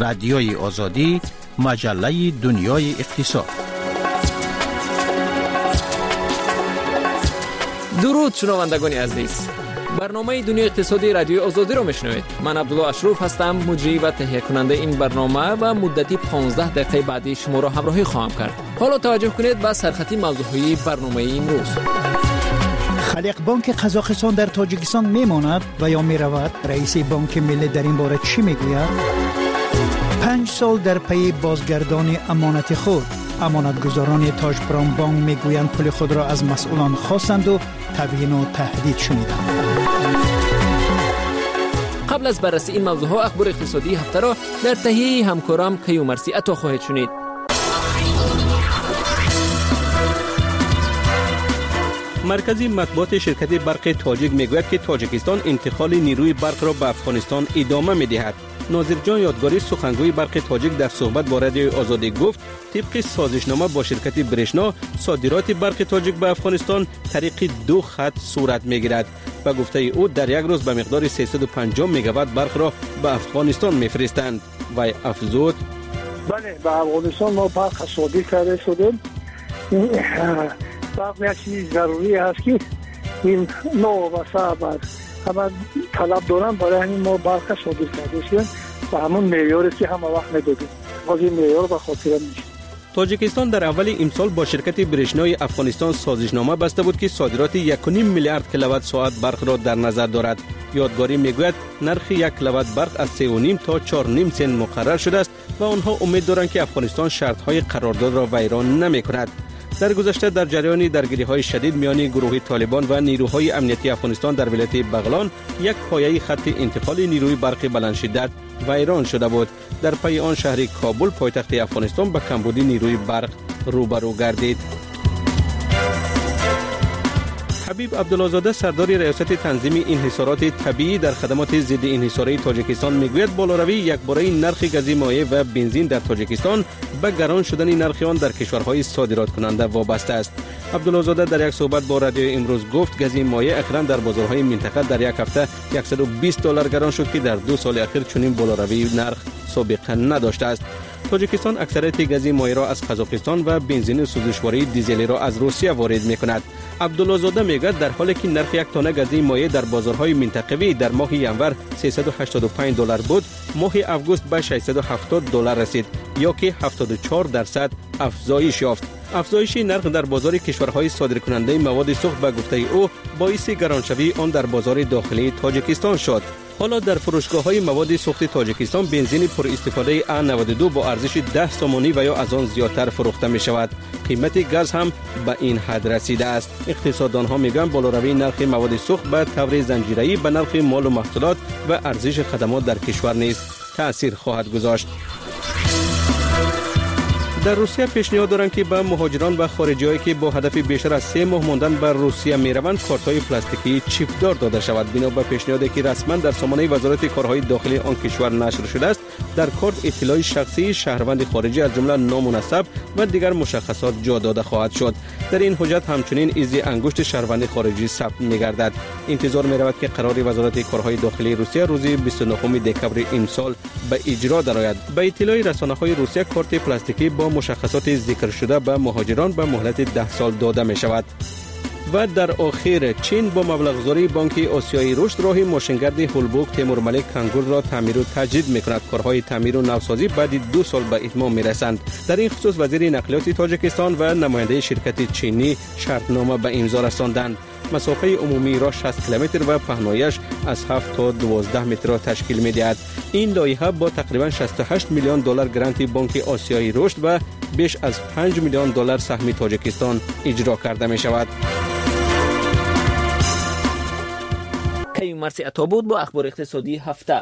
A: رادیوی آزادی، مجله دنیای اقتصاد.
V: درود شنوندگان عزیز، برنامه دنیای اقتصادی رادیوی آزادی رو میشنوید. من عبدالله اشرف هستم، مجری و تهیه کننده این برنامه و مدتی پانزده دقیقه بعدی شما را همراهی خواهم کرد. حالا توجه کنید به سرخطی موضوعی برنامه امروز.
O: خالق بانک قزاقستان در تاجیکستان میماند و یا میرود؟ رئیس بانک ملی در این باره چی میگوید؟ پنج سال در پی بازگردان امانت خود، امانتگزاران تاجپرام بانک میگویند پول خود را از مسئولان خواستند و توهین و تهدید شنیدند.
V: قبل از بررسی این موضوع ها، اخبار اقتصادی هفته را در تهیه همکارم کیومرثی عطا خواهید شنید.
C: مرکزی مطبوعات شرکت برق تاجیک میگوید که تاجیکستان انتقال نیروی برق را به افغانستان ادامه میدهد. ناظر جان یادگاری سخنگوی برق تاجیک در صحبت با رادیوی آزادی گفت طبق سازشنامه با شرکت برشنا صادرات برق تاجیک به افغانستان طریق دو خط صورت میگیرد. و گفته او در یک روز به مقدار سیصد و پنجاه میگاوات برق را به افغانستان میفرستند. و افزود
W: بله، به افغانستان ما برق صادر کرده شدیم. برق یک چیز ضروری است که این نو و صعب همه طلب دارن، برای همین ما برق صادر کرده شدیم و همون معیاری که همه وقت میدادیم. باز این معیار به خاطر میشه.
C: تاجیکستان در اول امسال با شرکت برشنای افغانستان سازشنامه بسته بود که صادرات یک و نیم میلیارد کیلووات ساعت برق را در نظر دارد. یادگاری میگوید نرخ یک کیلووات برق از سه و نیم تا چهار و نیم سنت مقرر شده است و آنها امید دارند که افغانستان شرط‌های قرارداد را ویران نمی‌کند. در گذشته در جریان درگیری‌های شدید میان گروه طالبان و نیروهای امنیتی افغانستان در ولایت بغلان یک پایه خط انتقال نیروی برق بلند شدت ویران شده بود. در پی آن شهر کابل پایتخت افغانستان به کمبودی نیروی برق روبرو گردید. حبیب عبدالله‌زاده سردار ریاست تنظیم انحصارات طبیعی در خدمات ضد انحصاری تاجیکستان میگوید بالاروی یکباره نرخ گاز مایع و بنزین در تاجیکستان به گران شدن نرخ آن در کشورهای صادرات کننده وابسته است. عبدالله‌زاده در یک صحبت با رادیو امروز گفت گاز مایع اخیراً در بازارهای منطقه در یک هفته صد و بیست دلار گران شد که در دو سال اخیر چنین بالاروی نرخ سابقه نداشته است. تاجیکستان اکثریت گاز مایع را از قزاقستان و بنزین سوزشواری دیزلی را از روسیه وارد می‌کند. عبدالله‌زاده میگوید در حالی که نرخ یک تانه گاز مایع در بازارهای منطقه‌ای در ماه ینور سیصد و هشتاد و پنج دلار بود، ماه اوگوست به ششصد و هفتاد دلار رسید، یا که هفتاد و چهار درصد افزایش یافت. افزایش نرخ در بازار کشورهای صادرکننده مواد سوخت به گفته او باعث گرانشوی آن در بازار داخلی تاجیکستان شد. حالا در فروشگاه‌های مواد سوخت تاجیکستان بنزین پر استفاده ا نود و دو با ارزش ده سومانی و یا از آن زیادتر فروخته می شود. قیمت گاز هم به این حد رسیده است. اقتصاددان‌ها میگویند بالاروی نرخ مواد سوخت به طور زنجیره‌ای به نرخ مال و محصولات و ارزش خدمات در کشور نیز تأثیر خواهد گذاشت. در روسیه پیشنهاد دارند که به مهاجران و خارجی‌هایی که با هدف بیشتر از سه ماه ماندن بر روسیه میروند کارت‌های پلاستیکی چیپدار داده شود. بنا به پیشنهادی که رسما در سامانه وزارت کارهای داخلی آن کشور نشر شده است، در کارت اطلاع شخصی شهروند خارجی از جمله نام و نسب و دیگر مشخصات جا داده خواهد شد. در این حجت همچنین ایزی انگشت شهروند خارجی ثبت می‌گردد. انتظار می‌رود که قرار وزارت کارهای داخلی روسیه روز بیست و نهم دکمبر امسال به اجرا درآید. به اطلاع رسانه‌های روسیه کارت پلاستیکی با مشخصات ذکر شده به مهاجران به مهلت ده سال داده می شود. و در آخر چین با مبلغ‌گذاری بانک آسیایی رشد راه ماشینگرد هولبوک تیمورملک کنگور را تعمیر و تجدید می‌کند. کارهای تعمیر و نوسازی بعد دو سال به اتمام می‌رسند. در این خصوص وزیر نقلیات تاجیکستان و نماینده شرکت چینی شرطنامه به امضا رساندند. مسافه عمومی را شصت کیلومتر و پهنایش از هفت تا دوازده متر را تشکیل می‌دهد. این لایحه با تقریباً شصت و هشت میلیون دلار گرانت بانک آسیایی رشد و بیش از پنج میلیون دلار سهم تاجیکستان اجرا کرده می‌شود.
V: کیومرثی عطا بود با اخبار اقتصادی هفته.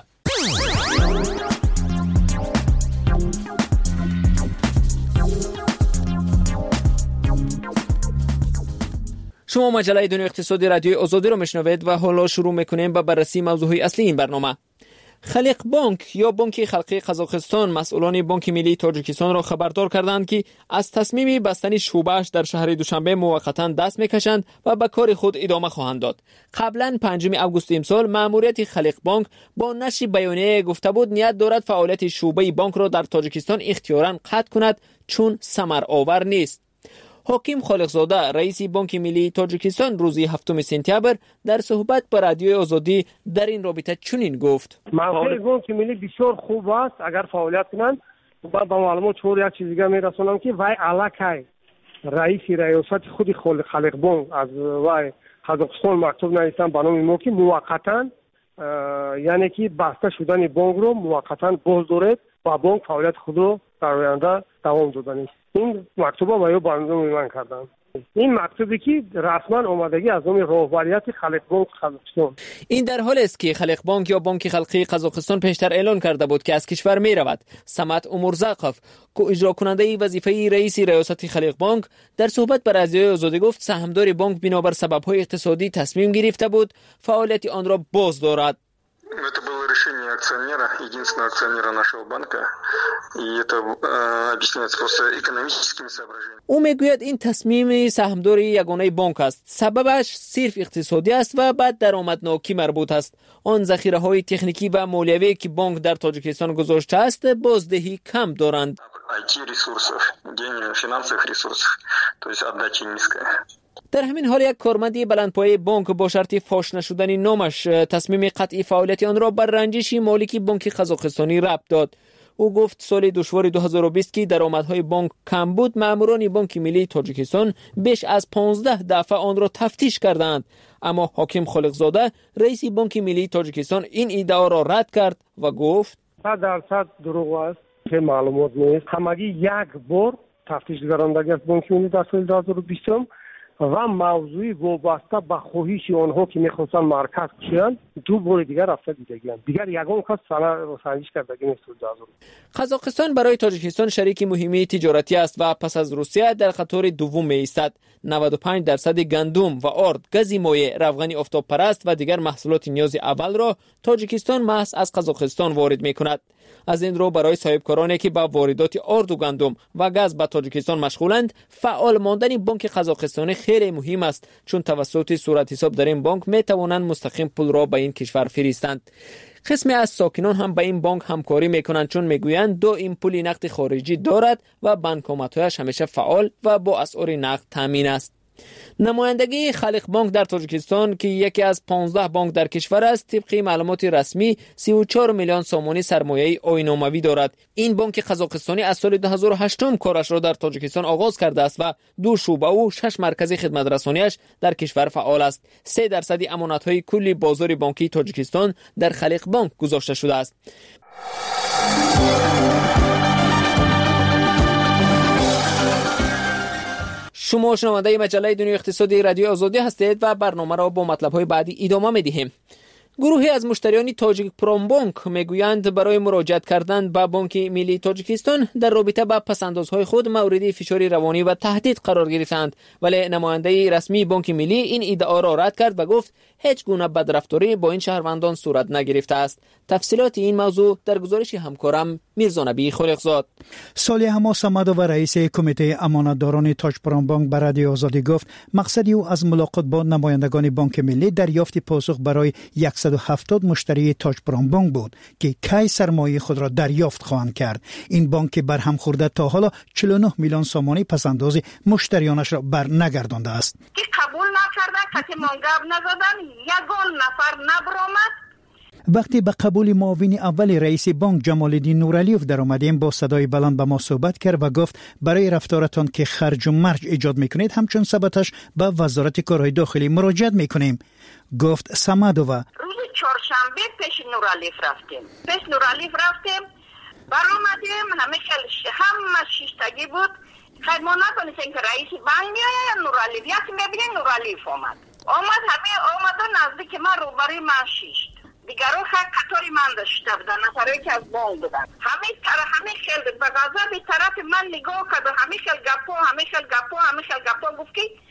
V: شما مجله دنیای اقتصادی رادیوی آزادی رو میشنوید و حالا شروع میکنیم با بررسی موضوعی اصلی این برنامه. خلیق بانک یا بانک خلقی قزاقستان مسئولان بانک ملی تاجیکستان را خبردار کردند که از تصمیم بستن شعبه‌اش در شهر دوشنبه موقتا دست میکشند و به کار خود ادامه خواهند داد. قبلا پنجم آگوست امسال مأموریت خلیق بانک با نشر بیانیه گفته بود نیت دارد فعالیت شعبه بانک را در تاجیکستان اختیاراً قطع کند چون ثمر آور نیست. حاکم خالقزاده رئیس بانک ملی تاجیکستان روز هفتم سپتامبر در صحبت با رادیوی آزادی در این رابطه چنین گفت:
W: موقع بانک ملی بسیار خوب است اگر فعالیت کنند. با با معلومات چور یک چیز دیگه میرسونم که وای علاقه رئیس ریاست خود خلیق بانک از وای قزاقستان مکتوب نوشتن به نام ما که موقتا یعنی که بسته شدن بانک رو موقتا باز دارد و بانک فعالیت خود رو در آینده دوام دادن است. این مکتوبا ما بنده من کردن. این مکتوبی که رسما آمادگی از نام راهبریت خلیق بانک قزاقستان.
V: این در حالی است که خلیق بانک یا بانک خلقی قزاقستان پیشتر اعلان کرده بود که از کشور می رود. سمت امورزقف که اجرا کننده وظیفه رئیس ریاست خلیق بانک در صحبت با رادیوی آزادی گفت سهامدار بانک بنابر سبب‌های اقتصادی تصمیم گرفته بود فعالیت آن را باز دارد.
E: Это было решение акционера, единственного акционера нашего банка, и это э, объясняется просто экономическими соображениями.
V: او میگوید این تصمیم سهامدار یگانه بانک است. سببش صرف اقتصادی است و بعد درآمدناکی مربوط است. آن ذخیره های تکنیکی و مالیوی که بانک در تاجیکستان گذاشته است بازدهی کم دارند.
E: آی تی ресурсов, финансовых ресурсов, то есть отдача низкая.
V: در همین حال یک کارمند بلندپایه بانک با شرط فاش نشدن نامش تصمیم قطعی فعالیت آن را بر رنجش مالک بانک قزاقستانی ربط داد. او گفت سال دشوار دو هزار و بیست که درآمدهای بانک کم بود ماموران بانک ملی تاجیکستان بیش از پانزده دفعه آن را تفتیش کردند. اما حاکم خالقزاده رئیس بانک ملی تاجیکستان این ادعا را رد کرد و گفت
W: صد درصد دروغ است که معلومات نیست. همگی یک بار تفتیش گذراندگی از بانک ملی در سال دو هزار و بیست و موضوعی وابسته به خواهش آنها که میخواستن مرکز کشند دو بار دیگر رفته دیدگیند. دیگر یگان کس سند سنجش کردگی نیست.
V: قزاقستان برای تاجیکستان شریک مهمی تجارتی است و پس از روسیه در قطار دوم میایستد. نود و پنج درصد گندم و آرد، گاز مایع، روغن آفتاب پرست و دیگر محصولات نیاز اول را تاجیکستان محض از قزاقستان وارد میکند. از این رو برای صاحبکارانی که با واردات آرد و گندم و گاز به تاجیکستان مشغولند فعال ماندن بانک قزاقستانی خیلی مهم است چون توسط صورت حساب در این بانک می توانند مستقیم پول را به این کشور فرستند. قسمی از ساکنان هم با این بانک همکاری میکنند چون میگویند دو این پول نقد خارجی دارد و بانکومات‌هایش همیشه فعال و با اسعار نقد تامین است. نمایندگی خلیق بانک در تاجیکستان که یکی از پانزده بانک در کشور است طبق معلومات رسمی سی و چهار میلیون سامانی سرمایه آیین‌ناموی دارد. این بانک قزاقستانی از سال دو هزار و هشت کارش را در تاجیکستان آغاز کرده است و دو شعبه و شش مرکز خدمت رسانیش در کشور فعال است. سه درصد امانت‌های کلی بازار بانکی تاجیکستان در خلیق بانک گذاشته شده است. شما شنونده مجله دنیای اقتصادی رادیو آزادی هستید و برنامه را با مطلب‌های بعدی ادامه می‌دهیم. گروهی از مشتریان تاجیک پروم بانک میگویند برای مراجعت کردن به بانک ملی تاجیکستان در رابطه با پس‌اندازهای خود مورد فشار روانی و تهدید قرار گرفتند، ولی نماینده رسمی بانک ملی این ادعا را رد کرد و گفت هیچ گونه بدرفتاری با این شهروندان صورت نگرفته است. تفصیلات این موضوع در گزارش همکارم میرزا نبی خالقزاد.
O: صالح حماس و رئیس کمیته امانتداران تاج پروم بانک به رادیو آزادی گفت مقصد او از ملاقات با نمایندگان بانک ملی دریافت پاسخ برای صد و هفتاد مشتری تاج پروم بانک بود که کی سرمایه خود را دریافت خواهند کرد. این بانک برهم خورده تا حالا چهل و نه میلیون سامانی پسنداز مشتریانش را بر نگردانده است.
G: که قبول نکردن، کسی منگب نزدن، یگان نفر نبرآمد.
O: وقتی به قبول معاون اول رئیس بانک جمال الدین نورعلیوف در آمدیم با صدای بلند به ما صحبت کرد و گفت برای رفتارتان که خرج و مرج ایجاد میکنید همچون ثبتش به وزارت کارهای داخلی مراجعت میکنیم. گفت سمدووا
G: روز چهارشنبه پیش نورعلیوف رفتیم پیش نورعلیوف رفتیم برآمدیم همه خلش همه شیشتگی بود. خیر ما نتونستیم که رئیس بانک میآید یا نورعلیوف یکی میبینیم نورعلیوف آمد آمد همه آمد و نزدیک من روبروی من شیشت دیگرو خیلی قطاری من داشته بودن نفرهایی که از بانک بودن همه طرف همه خیل به غضب طرف من نگاه کرد و همه خیل گپا همه خیل گپا همه خیل گپا گفت که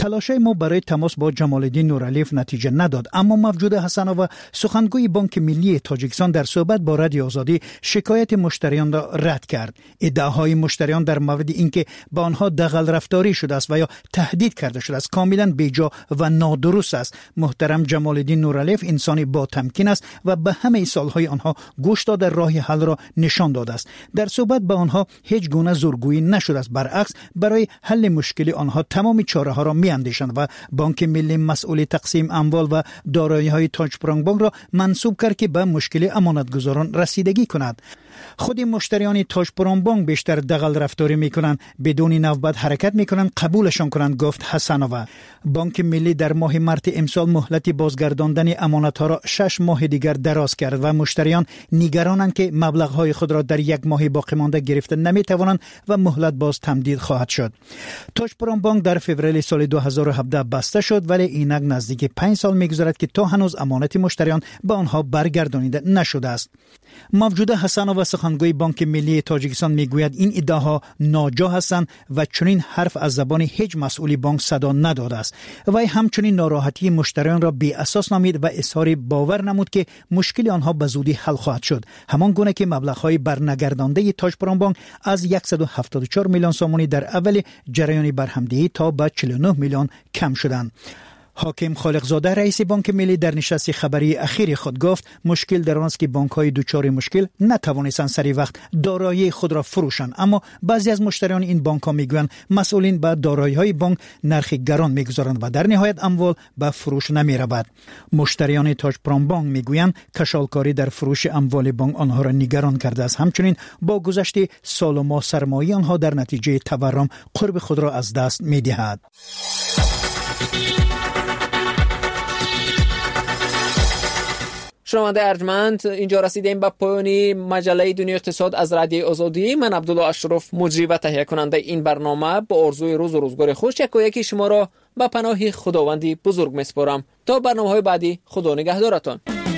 O: تلاشای ما برای تماس با جمال الدین نورعلیف نتیجه نداد، اما موجود حسنوف سخنگوی بانک ملی تاجیکستان در صحبت با رادیو آزادی شکایت مشتریان را رد کرد. ادعاهای مشتریان در مورد اینکه با آنها دغل رفتاری شده است و یا تهدید کرده شده است کاملا بیجا و نادرست است. محترم جمال الدین نورعلیف انسانی با تمکین است و به همه سالهای آنها گوش داده راه حل را نشان داده است. در صحبت با آنها هیچ گونه زورگویی نشده است، برعکس برای حل مشکل آنها تمام چاره ها را میاندیشند و بانک ملی مسئول تقسیم اموال و دارایی های تاج پرانگ بانک را منصوب کرد که به مشکل امانتگزاران رسیدگی کند. خود مشتریان تاج پرانگ بانک بیشتر دغل رفتاری میکنند، بدون نوبت حرکت میکنند، قبولشان کنند، گفت حسنوف. بانک ملی در ماه مارس امسال مهلت بازگرداندن امانت ها را شش ماه دیگر دراز کرد و مشتریان نگرانند که مبلغ های خود را در یک ماه باقی مانده گرفته نمیتوانند و مهلت باز تمدید خواهد شد. تاج پرانگ بانک در فوریه سال دو هزار و هفده بسته شد، ولی اینک نزدیک پنج سال میگذرد که تا هنوز امانت مشتریان به آنها برگردانیده نشده است. موجود حسنوف سخنگوی بانک ملی تاجیکستان میگوید این ادعاها ناجا هستند و چنین حرف از زبان هیچ مسئول بانک صدا نداده است. وی همچنین ناراحتی مشتریان را بی اساس نامید و اظهار باور نمود که مشکل آنها به زودی حل خواهد شد، همان گونه که مبلغ‌های برنگردانده تاج پرانگ بانک از صد و هفتاد و چهار میلیون سومانی در اول جریان برهمدهی تا به چهل و نه میلیون کم شدند. حاکم خالقزاده رئیس بانک ملی در نشست خبری اخیر خود گفت مشکل در آن است که بانک‌های دچار مشکل نتوانستند سری وقت دارایی خود را فروشند، اما بعضی از مشتریان این بانک‌ها میگویند مسئولین به دارایی‌های بانک نرخ گران میگذارند و در نهایت اموال به فروش نمی‌رود. مشتریان تاج پرانگ بانک میگویند کشالکاری در فروش اموال بانک آنها را نگران کرده است. همچنین با گذشت سال و ماه سرمایه آنها در نتیجه تورم قرب خود را از دست می‌دهد.
V: شنونده ارجمند، اینجا رسیدیم به پایان مجله دنیا اقتصاد از رادیو آزادی. من عبدالله اشرف مجری و تهیه کننده این برنامه با آرزوی روز و روزگار خوش یک و یکی شما را به پناه خداوندی بزرگ میسپارم. تا برنامه‌های بعدی، خدا نگهدارتان.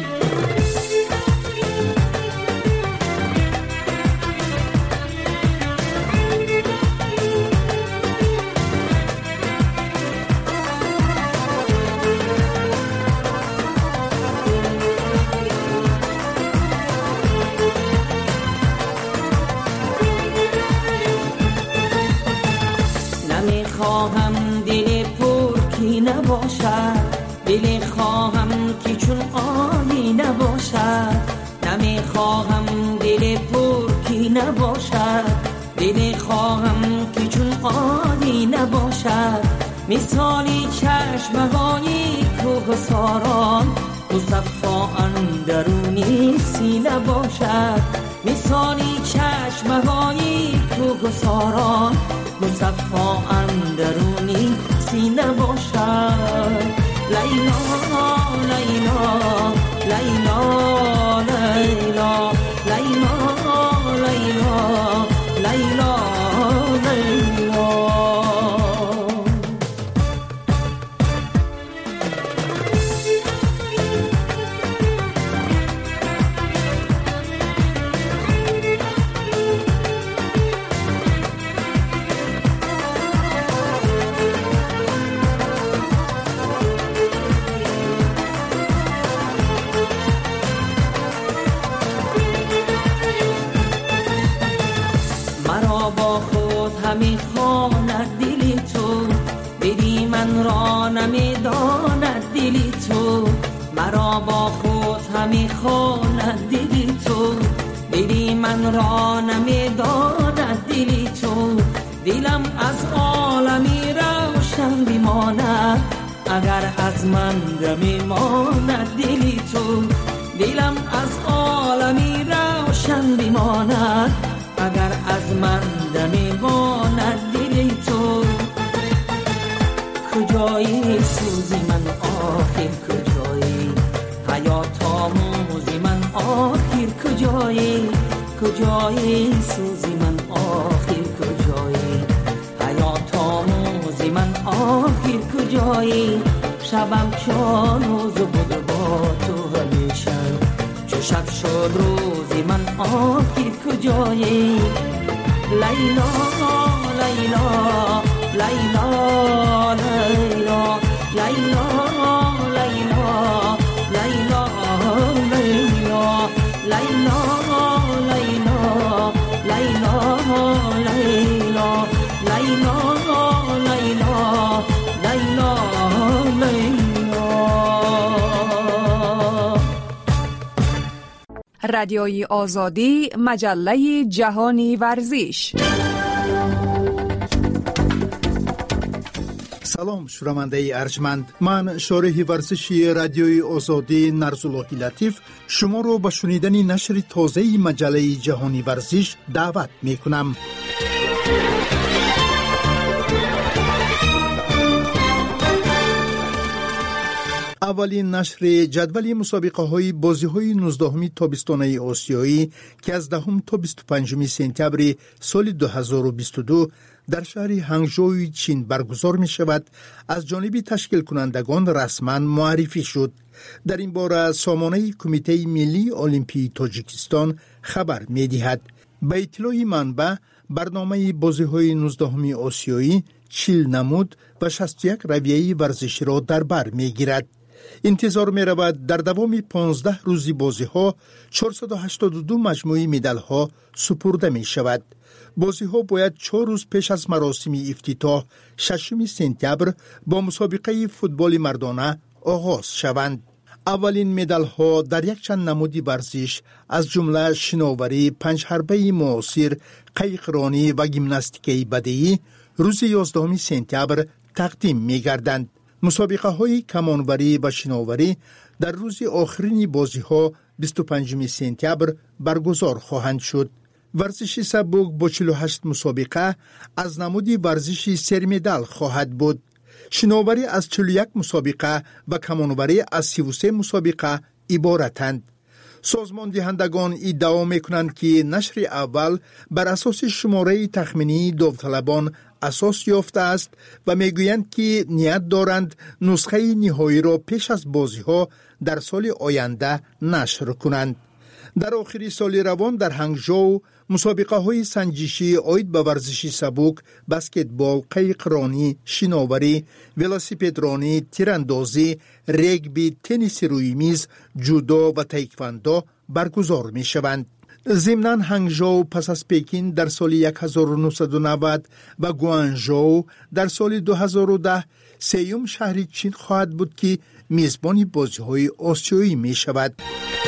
N: دل خواهم که چون آبی نباشد، نمیخواهم دل پر کی نباشد، دل خواهم که چون آبی نباشد، مثالی چشمهایی کوهساران مصفا اندرونی سینه باشد، مثالی چشمهایی کوهساران مصفا اندرونی سینه باشد. لیلا لیلا لیلا لیلا لیلا لیلا لیلا لیلا نمیداند دلی تو، مرا با خود همی خواند دلی تو، دلی من را نمیداند دلی تو، دلم از عالمی روشن بماند اگر از من دمی ماند دلی تو، دلم از عالمی روشن بماند اگر از من دمی ماند دلی تو. کجایی سوزی من آخر کجایی، حیات آموزی من آخر کجایی، کجایی سوزی من آخر کجایی، حیات آموزی من آخر کجایی، شبم چون روز بود با تو همیشه، چو شب شد روزی من آخر کجایی. لیلا لیلا لیلا لیلا
F: رادیوی آزادی، مجله جهانی ورزش.
O: سلام شنونده ارجمند، من شارح ورزشی رادیوی آزادی نرزاللهی لطیف شما رو به شنیدن نشر تازه مجله جهانی ورزش دعوت می کنم. اولین نشر جدول مسابقه های بازی های نوزدهم تابستانه آسیایی که از دهم تا بیست و پنجم سپتامبر سال دو هزار و بیست و دو در شهر هنگژو چین برگزار می شود از جانب تشکیل کنندگان رسما معرفی شد. در این باره سامانه کمیته ملی المپی تاجیکستان خبر می دهد. به اطلاع منبع برنامه بازی های نوزدهم آسیایی چهل نمود و شصت و یک رویه ورزشی را در بر می گیرد. انتظار می رود در دوام پانزده روزی بازی ها چهارصد و هشتاد و دو مجموعی مدال ها سپرده می شود. بازی ها باید چهار روز پیش از مراسم افتتاح ششم سپتامبر با مسابقه فوتبال مردانه آغاز شوند. اولین مدال ها در یک چند نمودی ورزش از جمله شناوری، پنج حربه معاصر، قایقرانی و ژیمناستیک بدیعی روز یازدهم سپتامبر تقدیم می گردند. مسابقه های کمانوری و شناوری در روز آخرین بازی ها بیست و پنجم سپتامبر برگزار خواهند شد. ورزش سبک با چهل و هشت مسابقه از نمودی ورزشی سر مدال خواهد بود. شناوری از چهل و یک مسابقه و کمانوری از سی و سه مسابقه عبارتند. سازمان دهندگان ادعا میکنند که نشر اول بر اساس شماره تخمینی داوطلبان اساس یافته است و میگویند که نیت دارند نسخه نهایی را پیش از بازی ها در سال آینده نشر کنند. در آخر سال روان در هنگژو مسابقه های سنجشی عاید به ورزش سبک، بسکتبال، قایقرانی، شناوری، ولوسیپدرانی، تیراندازی، رگبی، تنیس روی میز، جودو و تایکواندو برگزار می شوند. ضمناً هنگژو پس از پکین در سال هزار و نهصد و نود و گوانژو در سال دو هزار و ده سیوم شهر چین خواهد بود که میزبان بازی‌های آسیایی می شود.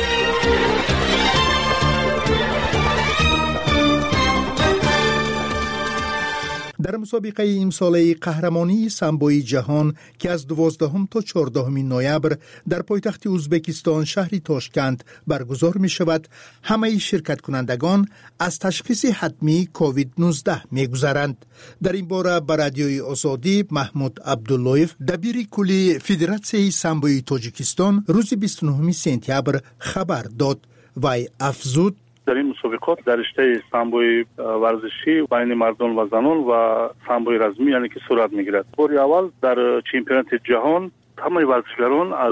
O: در مسابقه امساله قهرمانی سامبوی جهان که از دوازدهم تا چهاردهم نوامبر در پایتخت ازبکستان شهر تاشکند برگزار می شود، همه شرکت کنندگان از تشخیص حتمی کووید نوزده می گذرند. در این باره به رادیوی آزادی محمود عبداللهیف دبیر کلی فدراسیون سامبوی تاجیکستان روز بیست و نهم سپتامبر خبر داد. وی افزود:
H: در این مسابقات در رشته سامبوی ورزشی بین مردان و زنان و سامبوی رزمی یعنی که صورت میگیرد. بار اول در چمپیونات جهان همه ورزشکاران از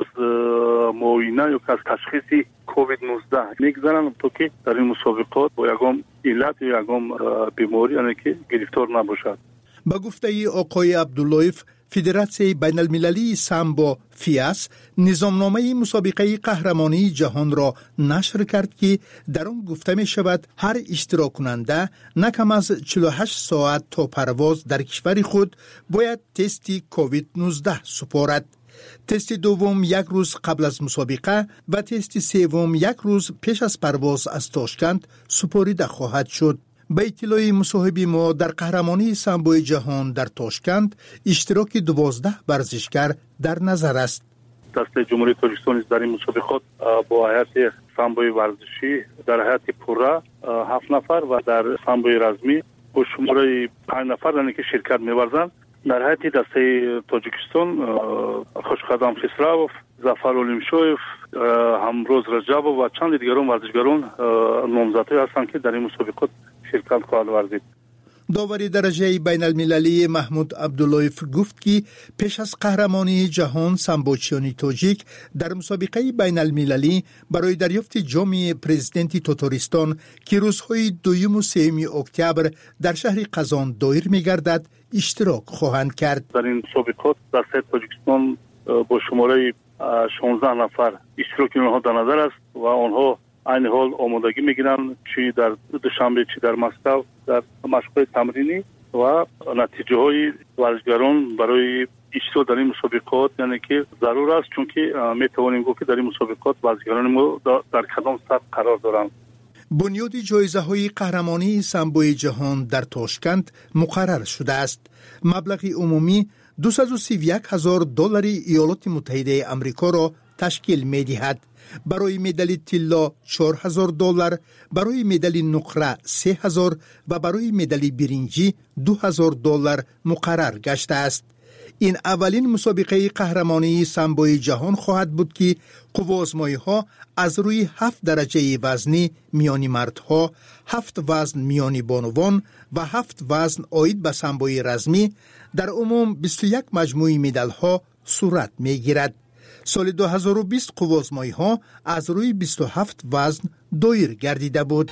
H: معاینه یا از تشخیص کووید نوزده میگذرند تا که در این مسابقات با یگام علت یا یگام بیماری یعنی که گرفتار نباشد.
O: با گفته آقای عبداللهیف، فدراسیون بین المللی سامبو فیاس نظامنامه مسابقه قهرمانی جهان را نشر کرد که در آن گفته می شود هر اشتراک کننده نه کم از چهل و هشت ساعت تا پرواز در کشور خود باید تستی کووید نوزده سپارد. تست دوم یک روز قبل از مسابقه و تست سوم یک روز پیش از پرواز از تاشکند سپاریده خواهد شد. به اطلاع مصاحب ما در قهرمانی سامبوی جهان در تاشکند اشتراک دوازده ورزشکار در نظر است.
H: دسته جمهوری تاجیکستان در این مسابقات با هیئت سامبوی ورزشی در هیئت پورا هفت نفر و در سامبوی رزمی با شماره پنج نفر یعنی که شرکت می‌ورزند. در هیئت دسته تاجیکستان خوشقدم خسروف، ظفر الیمشویف، همروز رجب و چند دیگران ورزشکاران نامزدها هستند که در این مسابقات شرکت خواهند ورزید.
O: داوری درجه بین المللی محمود عبداللهیف گفت که پیش از قهرمانی جهان سامبوچیانی تاجیک در مسابقه بین المللی برای دریافت جام پرزیدنت تاتارستان که روزهای دوم و سوم اکتبر در شهر قزان دایر می‌گردد اشتراک خواهند کرد.
H: در این مسابقات دسته تاجیکستان با شماره شانزده نفر اشتراک آنها در نظر است و آنها این حال آمادگی میگیرند چی در دوشنبه چی در مسکو در مشق‌های تمرینی و نتیجه های ورزشکاران برای اشتراک در این مسابقات یعنی که ضرور است، چون که می توانیم گفت که در این مسابقات ورزشکاران ما در کدام سطح قرار دارند.
B: بنیاد جایزه های قهرمانی سامبوی جهان در تاشکند مقرر شده است. مبلغ عمومی دویست و سی و یک هزار دلار ایالات متحده آمریکا را تشکیل می دهد. برای مدال طلا چهار هزار دلار، برای مدال نقره سه هزار و برای مدال برنجی دو هزار دلار مقرر گشته است. این اولین مسابقه قهرمانی سامبوی جهان خواهد بود که قوازمایی ها از روی هفت درجه وزنی میانی مردها، هفت وزن میانی بانوان و هفت وزن آید به سامبوی رزمی در عموم بیست و یک مجموعه مدال ها صورت می گیرد. سال دو هزار و بیست قوازمایی ها از روی بیست و هفت وزن دایر گردیده بود.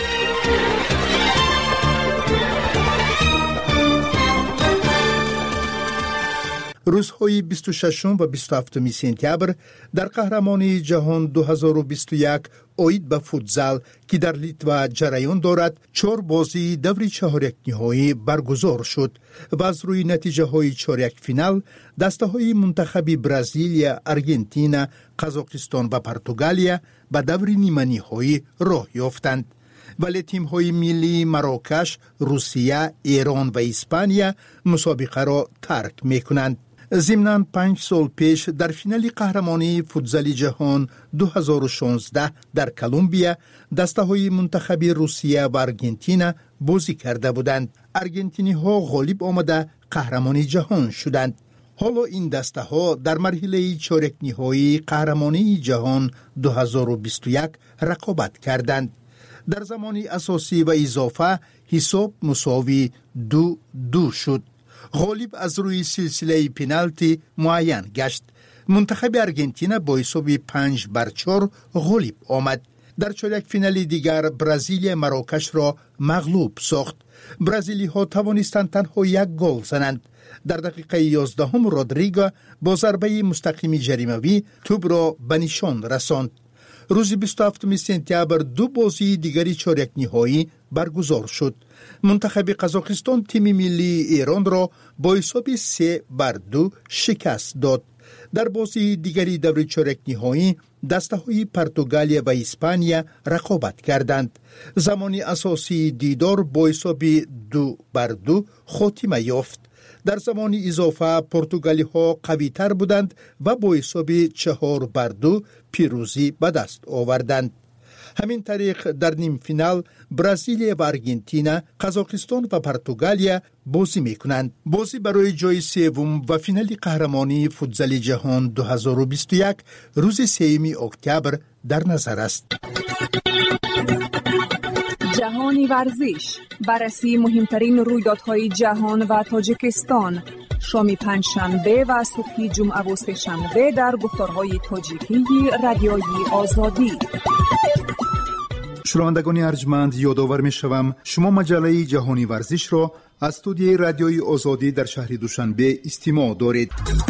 B: روزهای بیست و ششم و بیست و هفتم سپتامبر در قهرمانی جهان دو هزار و بیست و یک آید به فوتزال که در لیتوا جریان دارد، چهار بازی دور چهارک نهایی برگزار شد و از روی نتیجه های چهارک فینال دسته های منتخبی برزیل، ارژانتین، قزاقستان و پرتغالیا به دور نیمه نهایی راه یافتند. ولی تیم های ملی مراکش، روسیه، ایران و اسپانیا مسابقه را ترک می کنند. ضمناً پنج سال پیش در فینال قهرمانی فوتزال جهان دو هزار و شانزده در کلمبیا دسته های منتخبی روسیه و ارژانتین بازی کرده بودند. ارژانتینی ها غالب آمده قهرمانی جهان شدند. حالا این دسته ها در مرحله چهارک نهایی قهرمانی جهان دو هزار و بیست و یک رقابت کردند. در زمانی اساسی و اضافه حساب مساوی دو دو شد. غالب از روی سلسله پنالتی معین گشت. منتخب ارژانتین با حساب پنج بر چهار غالب آمد. در چهارک فینال دیگر برزیل مراکش را مغلوب ساخت. برزیلی ها توانستند تنها یک گل زنند. در دقیقه یازدهم رودریگو با ضربه مستقیم جریمه‌ای توپ را به نشان رساند. روز بیست و هفتم سپتامبر دو بازی دیگری چهارک نهایی برگزار شد. منتخب قزاقستان تیم ملی ایران را با حساب سه بر دو شکست داد. در بازی دیگری دور چهارک نهایی دسته های پرتغالیا و اسپانیا رقابت کردند. زمانی اساسی دیدار با حساب دو بر دو خاتمه یافت. در زمان اضافه پرتغالی ها قوی تر بودند و با حساب چهار بر دو پیروزی به دست آوردند. همین طریق در نیم فینال برزیل و ارژانتین، قزاقستان و پرتغالیا بازی میکنند. بازی برای جای سوم و فینال قهرمانی فوتزال جهان دو هزار و بیست و یک روز سوم اکتبر در نظر است.
F: جهانی ورزش، بررسی مهمترین رویدادهای جهان و تاجیکستان، شام پنجشنبه و صبح جمعه و سه‌شنبه در گفتارهای تاجیکی رادیوی آزادی.
B: شنوندگان ارجمند، یادآور می‌شوم شما مجله جهانی ورزش را از استودیوی رادیوی آزادی در شهر دوشنبه استماع دارید.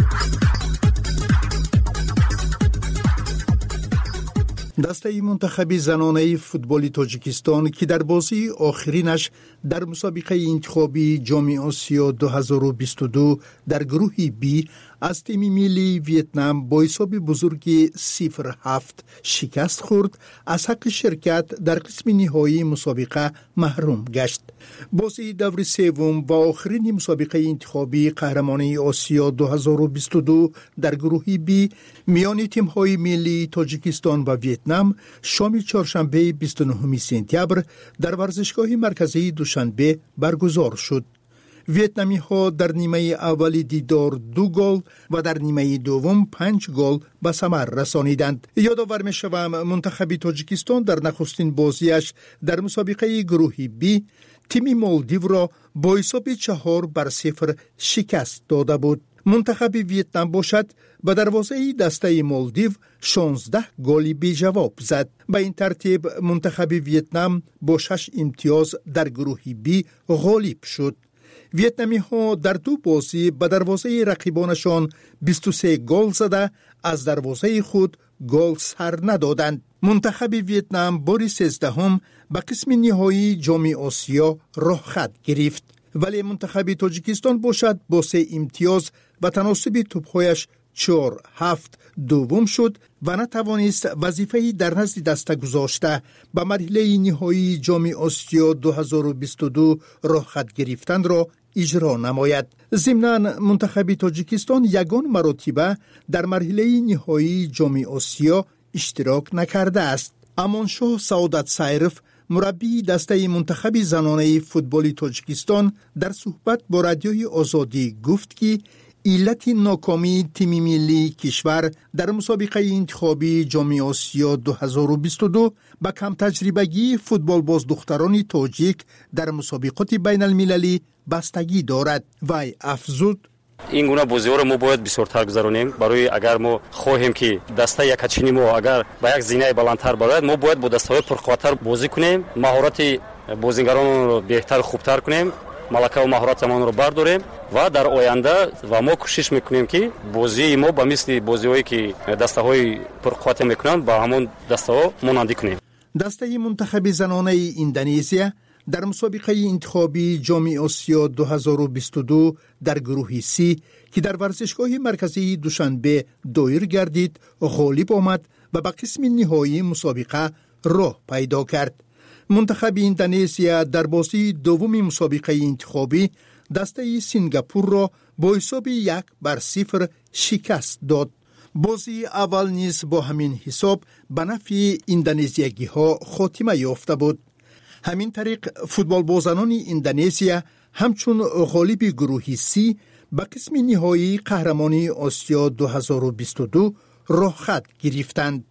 B: دسته منتخب زنانه فوتبال تاجیکستان که در بازی آخرینش در مسابقه انتخابی جام آسیا دو هزار و بیست و دو در گروه بی از تیم ملی ویتنام با حساب بزرگی صفر هفت شکست خورد، از حق شرکت در قسم نهایی مسابقه محروم گشت. بازی دور سوم و آخرین مسابقه انتخابی قهرمانی آسیا دو هزار و بیست و دو در گروه بی میان تیم‌های ملی تاجیکستان و ویتنام شام چهارشنبه بیست و نهم سپتامبر در ورزشگاه مرکزی دوشنبه برگزار شد. ویتنامی ها در نیمه اول دیدار دو گل و در نیمه دوم پنج گل به ثمر رسانیدند. یادآور می‌شوم منتخب تاجیکستان در نخستین بازیش در مسابقه گروه بی تیم مالدیو را با حساب چهار بر صفر شکست داده بود. منتخب ویتنام باشد به دروازه دسته مالدیو شانزده گلی بی جواب زد. به این ترتیب منتخب ویتنام با شش امتیاز در گروه بی غالب شد. ویتنامی ها در دو بازی به دروازه رقیبانشان بیست و سه گل زده از دروازه خود گل سر ندادند. منتخب ویتنام بار سیزدهم به قسم نهایی جام آسیا راه خط گرفت.
O: ولی منتخب تاجیکستان باشد با سه امتیاز و تناسب توپ‌هایش چهار هفت دوم شد و نتوانست وظیفه‌ای در نزد دسته گذاشته به مرحله نهایی جام آسیا دو هزار و بیست و دو راه خط گرفتن را اجرا نماید. ضمناً منتخب تاجیکستان یگان مرتبه در مرحله نهایی جام آسیا اشتراک نکرده است. امانشاه سعادت سایرف مربی دسته منتخب زنانه فوتبال تاجیکستان در صحبت با رادیوی آزادی گفت که علت ناکامی تیم ملی کشور در مسابقه انتخابی جام آسیا دو هزار و بیست و دو با کم تجربگی فوتبال باز دختران تاجیک در مسابقات بین المللی بستگی دارد. وی افزود:
D: این گونه بازی‌ها رو ما باید بسیارتر گذرانیم. برای اگر ما خواهیم که دسته یکچینی ما اگر با یک زینه بلندتر برآید، ما باید با دسته‌های پرقوت‌تر بازی کنیم، مهارت بازیگران رو بهتر خوبتر کنیم، ملکه و مهارتمان رو برداریم و در آینده و ما کوشش میکنیم که بازی ما با مثل بازی‌هایی که دسته‌های پرقوت میکنن با همون دسته‌ها مانندی کنیم.
O: دسته منتخب زنانه اندونزیا در مسابقه انتخابی جام آسیا دو هزار و بیست و دو در گروه سی که در ورزشگاه مرکزی دوشنبه دایر گردید غالب آمد و به قسم نهایی مسابقه راه پیدا کرد. منتخب اندونزیا در بازی دوم مسابقه انتخابی دسته سنگاپور را با حساب یک بر صفر شکست داد. بازی اول نیز با همین حساب به نفع اندونزیایی ها خاتمه یافته بود. همین طریق فوتبال بازانان اندونزیا همچون غالب گروه سی به قسم نهایی قهرمانی آسیا دو هزار و بیست و دو راه خط گرفتند.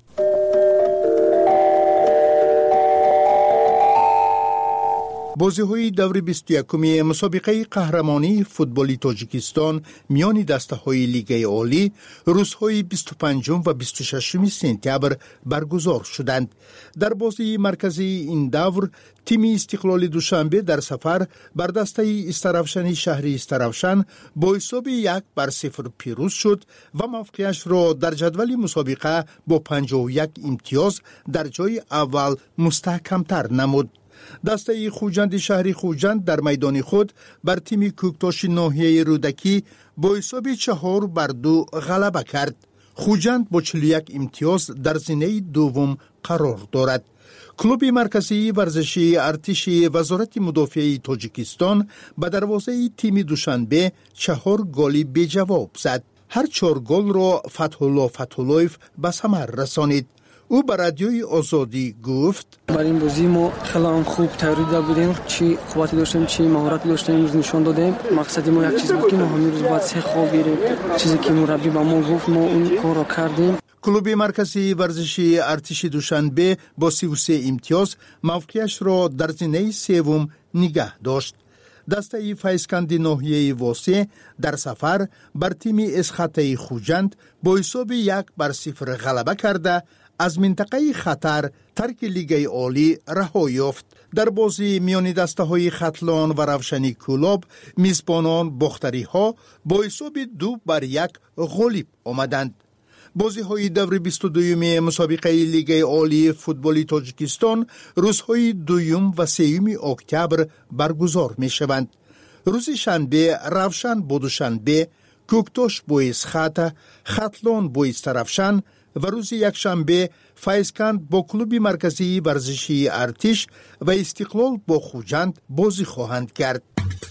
O: بازی‌های دور بیست و یکم مسابقه قهرمانی فوتبال تاجیکستان میان دسته‌های لیگ عالی روزهای بیست و پنجم و بیست و ششم سپتامبر برگزار شدند. در بازی مرکزی این دور تیم استقلال دوشنبه در سفر بر دسته استرافشن شهر استرافشن با حساب یک بر صفر پیروز شد و موقعیش را در جدول مسابقه با پنجاه و یک امتیاز در جای اول مستحکم‌تر نمود. دسته خوجند شهری خوجند در میدان خود بر تیم کوکتاش ناحیه رودکی با حساب چهار بر دو غلبه کرد. خوجند با چهل و یک امتیاز در زینه دوم قرار دارد. کلوب مرکزی ورزشی ارتش وزارت مدافع تاجیکستان به دروازه تیم دوشنبه چهار گل بی جواب زد. هر چهار گل را فتح‌الله فتح‌الله‌یف به ثمر رسانید. او به رادیوی آزادی گفت:
I: برای این بازی ما خیلی خوب تیاری داشته بودیم، چی قوتی داشتیم چی مهارت داشتیم، امروز نشان دادیم. مقصد ما یک چیز بود که ما امروز باید سه خوب گیریم. چیزی که مربی به ما گفت ما اون کار را کردیم.
O: کلوب مرکزی ورزشی ارتش دوشنبه با سی و سه امتیاز موقعیش را در زینه سوم نگه داشت. دسته فیسکند ناحیه واسه در سفر بر تیم اسخطه خوجند با حساب یک بر صفر غلبه کرده از منطقه خطر ترک لیگ عالی رها یافت. در بازی میان دسته های خطلان و روشنی کلاب میزبانان باختری ها با حساب دو بر یک غالب آمدند. بازی های دور بیست و دوم مسابقه لیگ عالی فوتبال تاجیکستان روزهای دوم و سوم اکتبر برگزار می شوند. روز شنبه روشن با دوشنبه، کوکتاش با اسخط، خطلان با استرافشن و روز یک شنبه فیسکند با کلوب مرکزی ورزشی ارتش و استقلال با خوجند بازی خواهند کرد.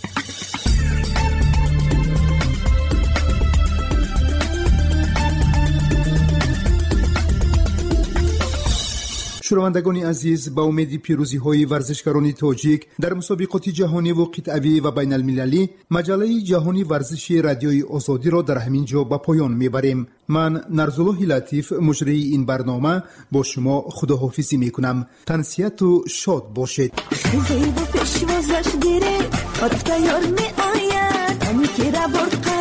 O: شنوندگان عزیز، با امید پیروزی های ورزشکاران تاجیک در مسابقات جهانی و قطعی و بین المللی، مجله جهانی ورزشی رادیوی آزادی را در همین جا به پایان میبریم. من نرزالله لطیف مجری این برنامه با شما خداحافظی میکنم. تنسیت و شاد باشید. زیبا پیشوازش گیره، رفته یار می آید، همی که را برقه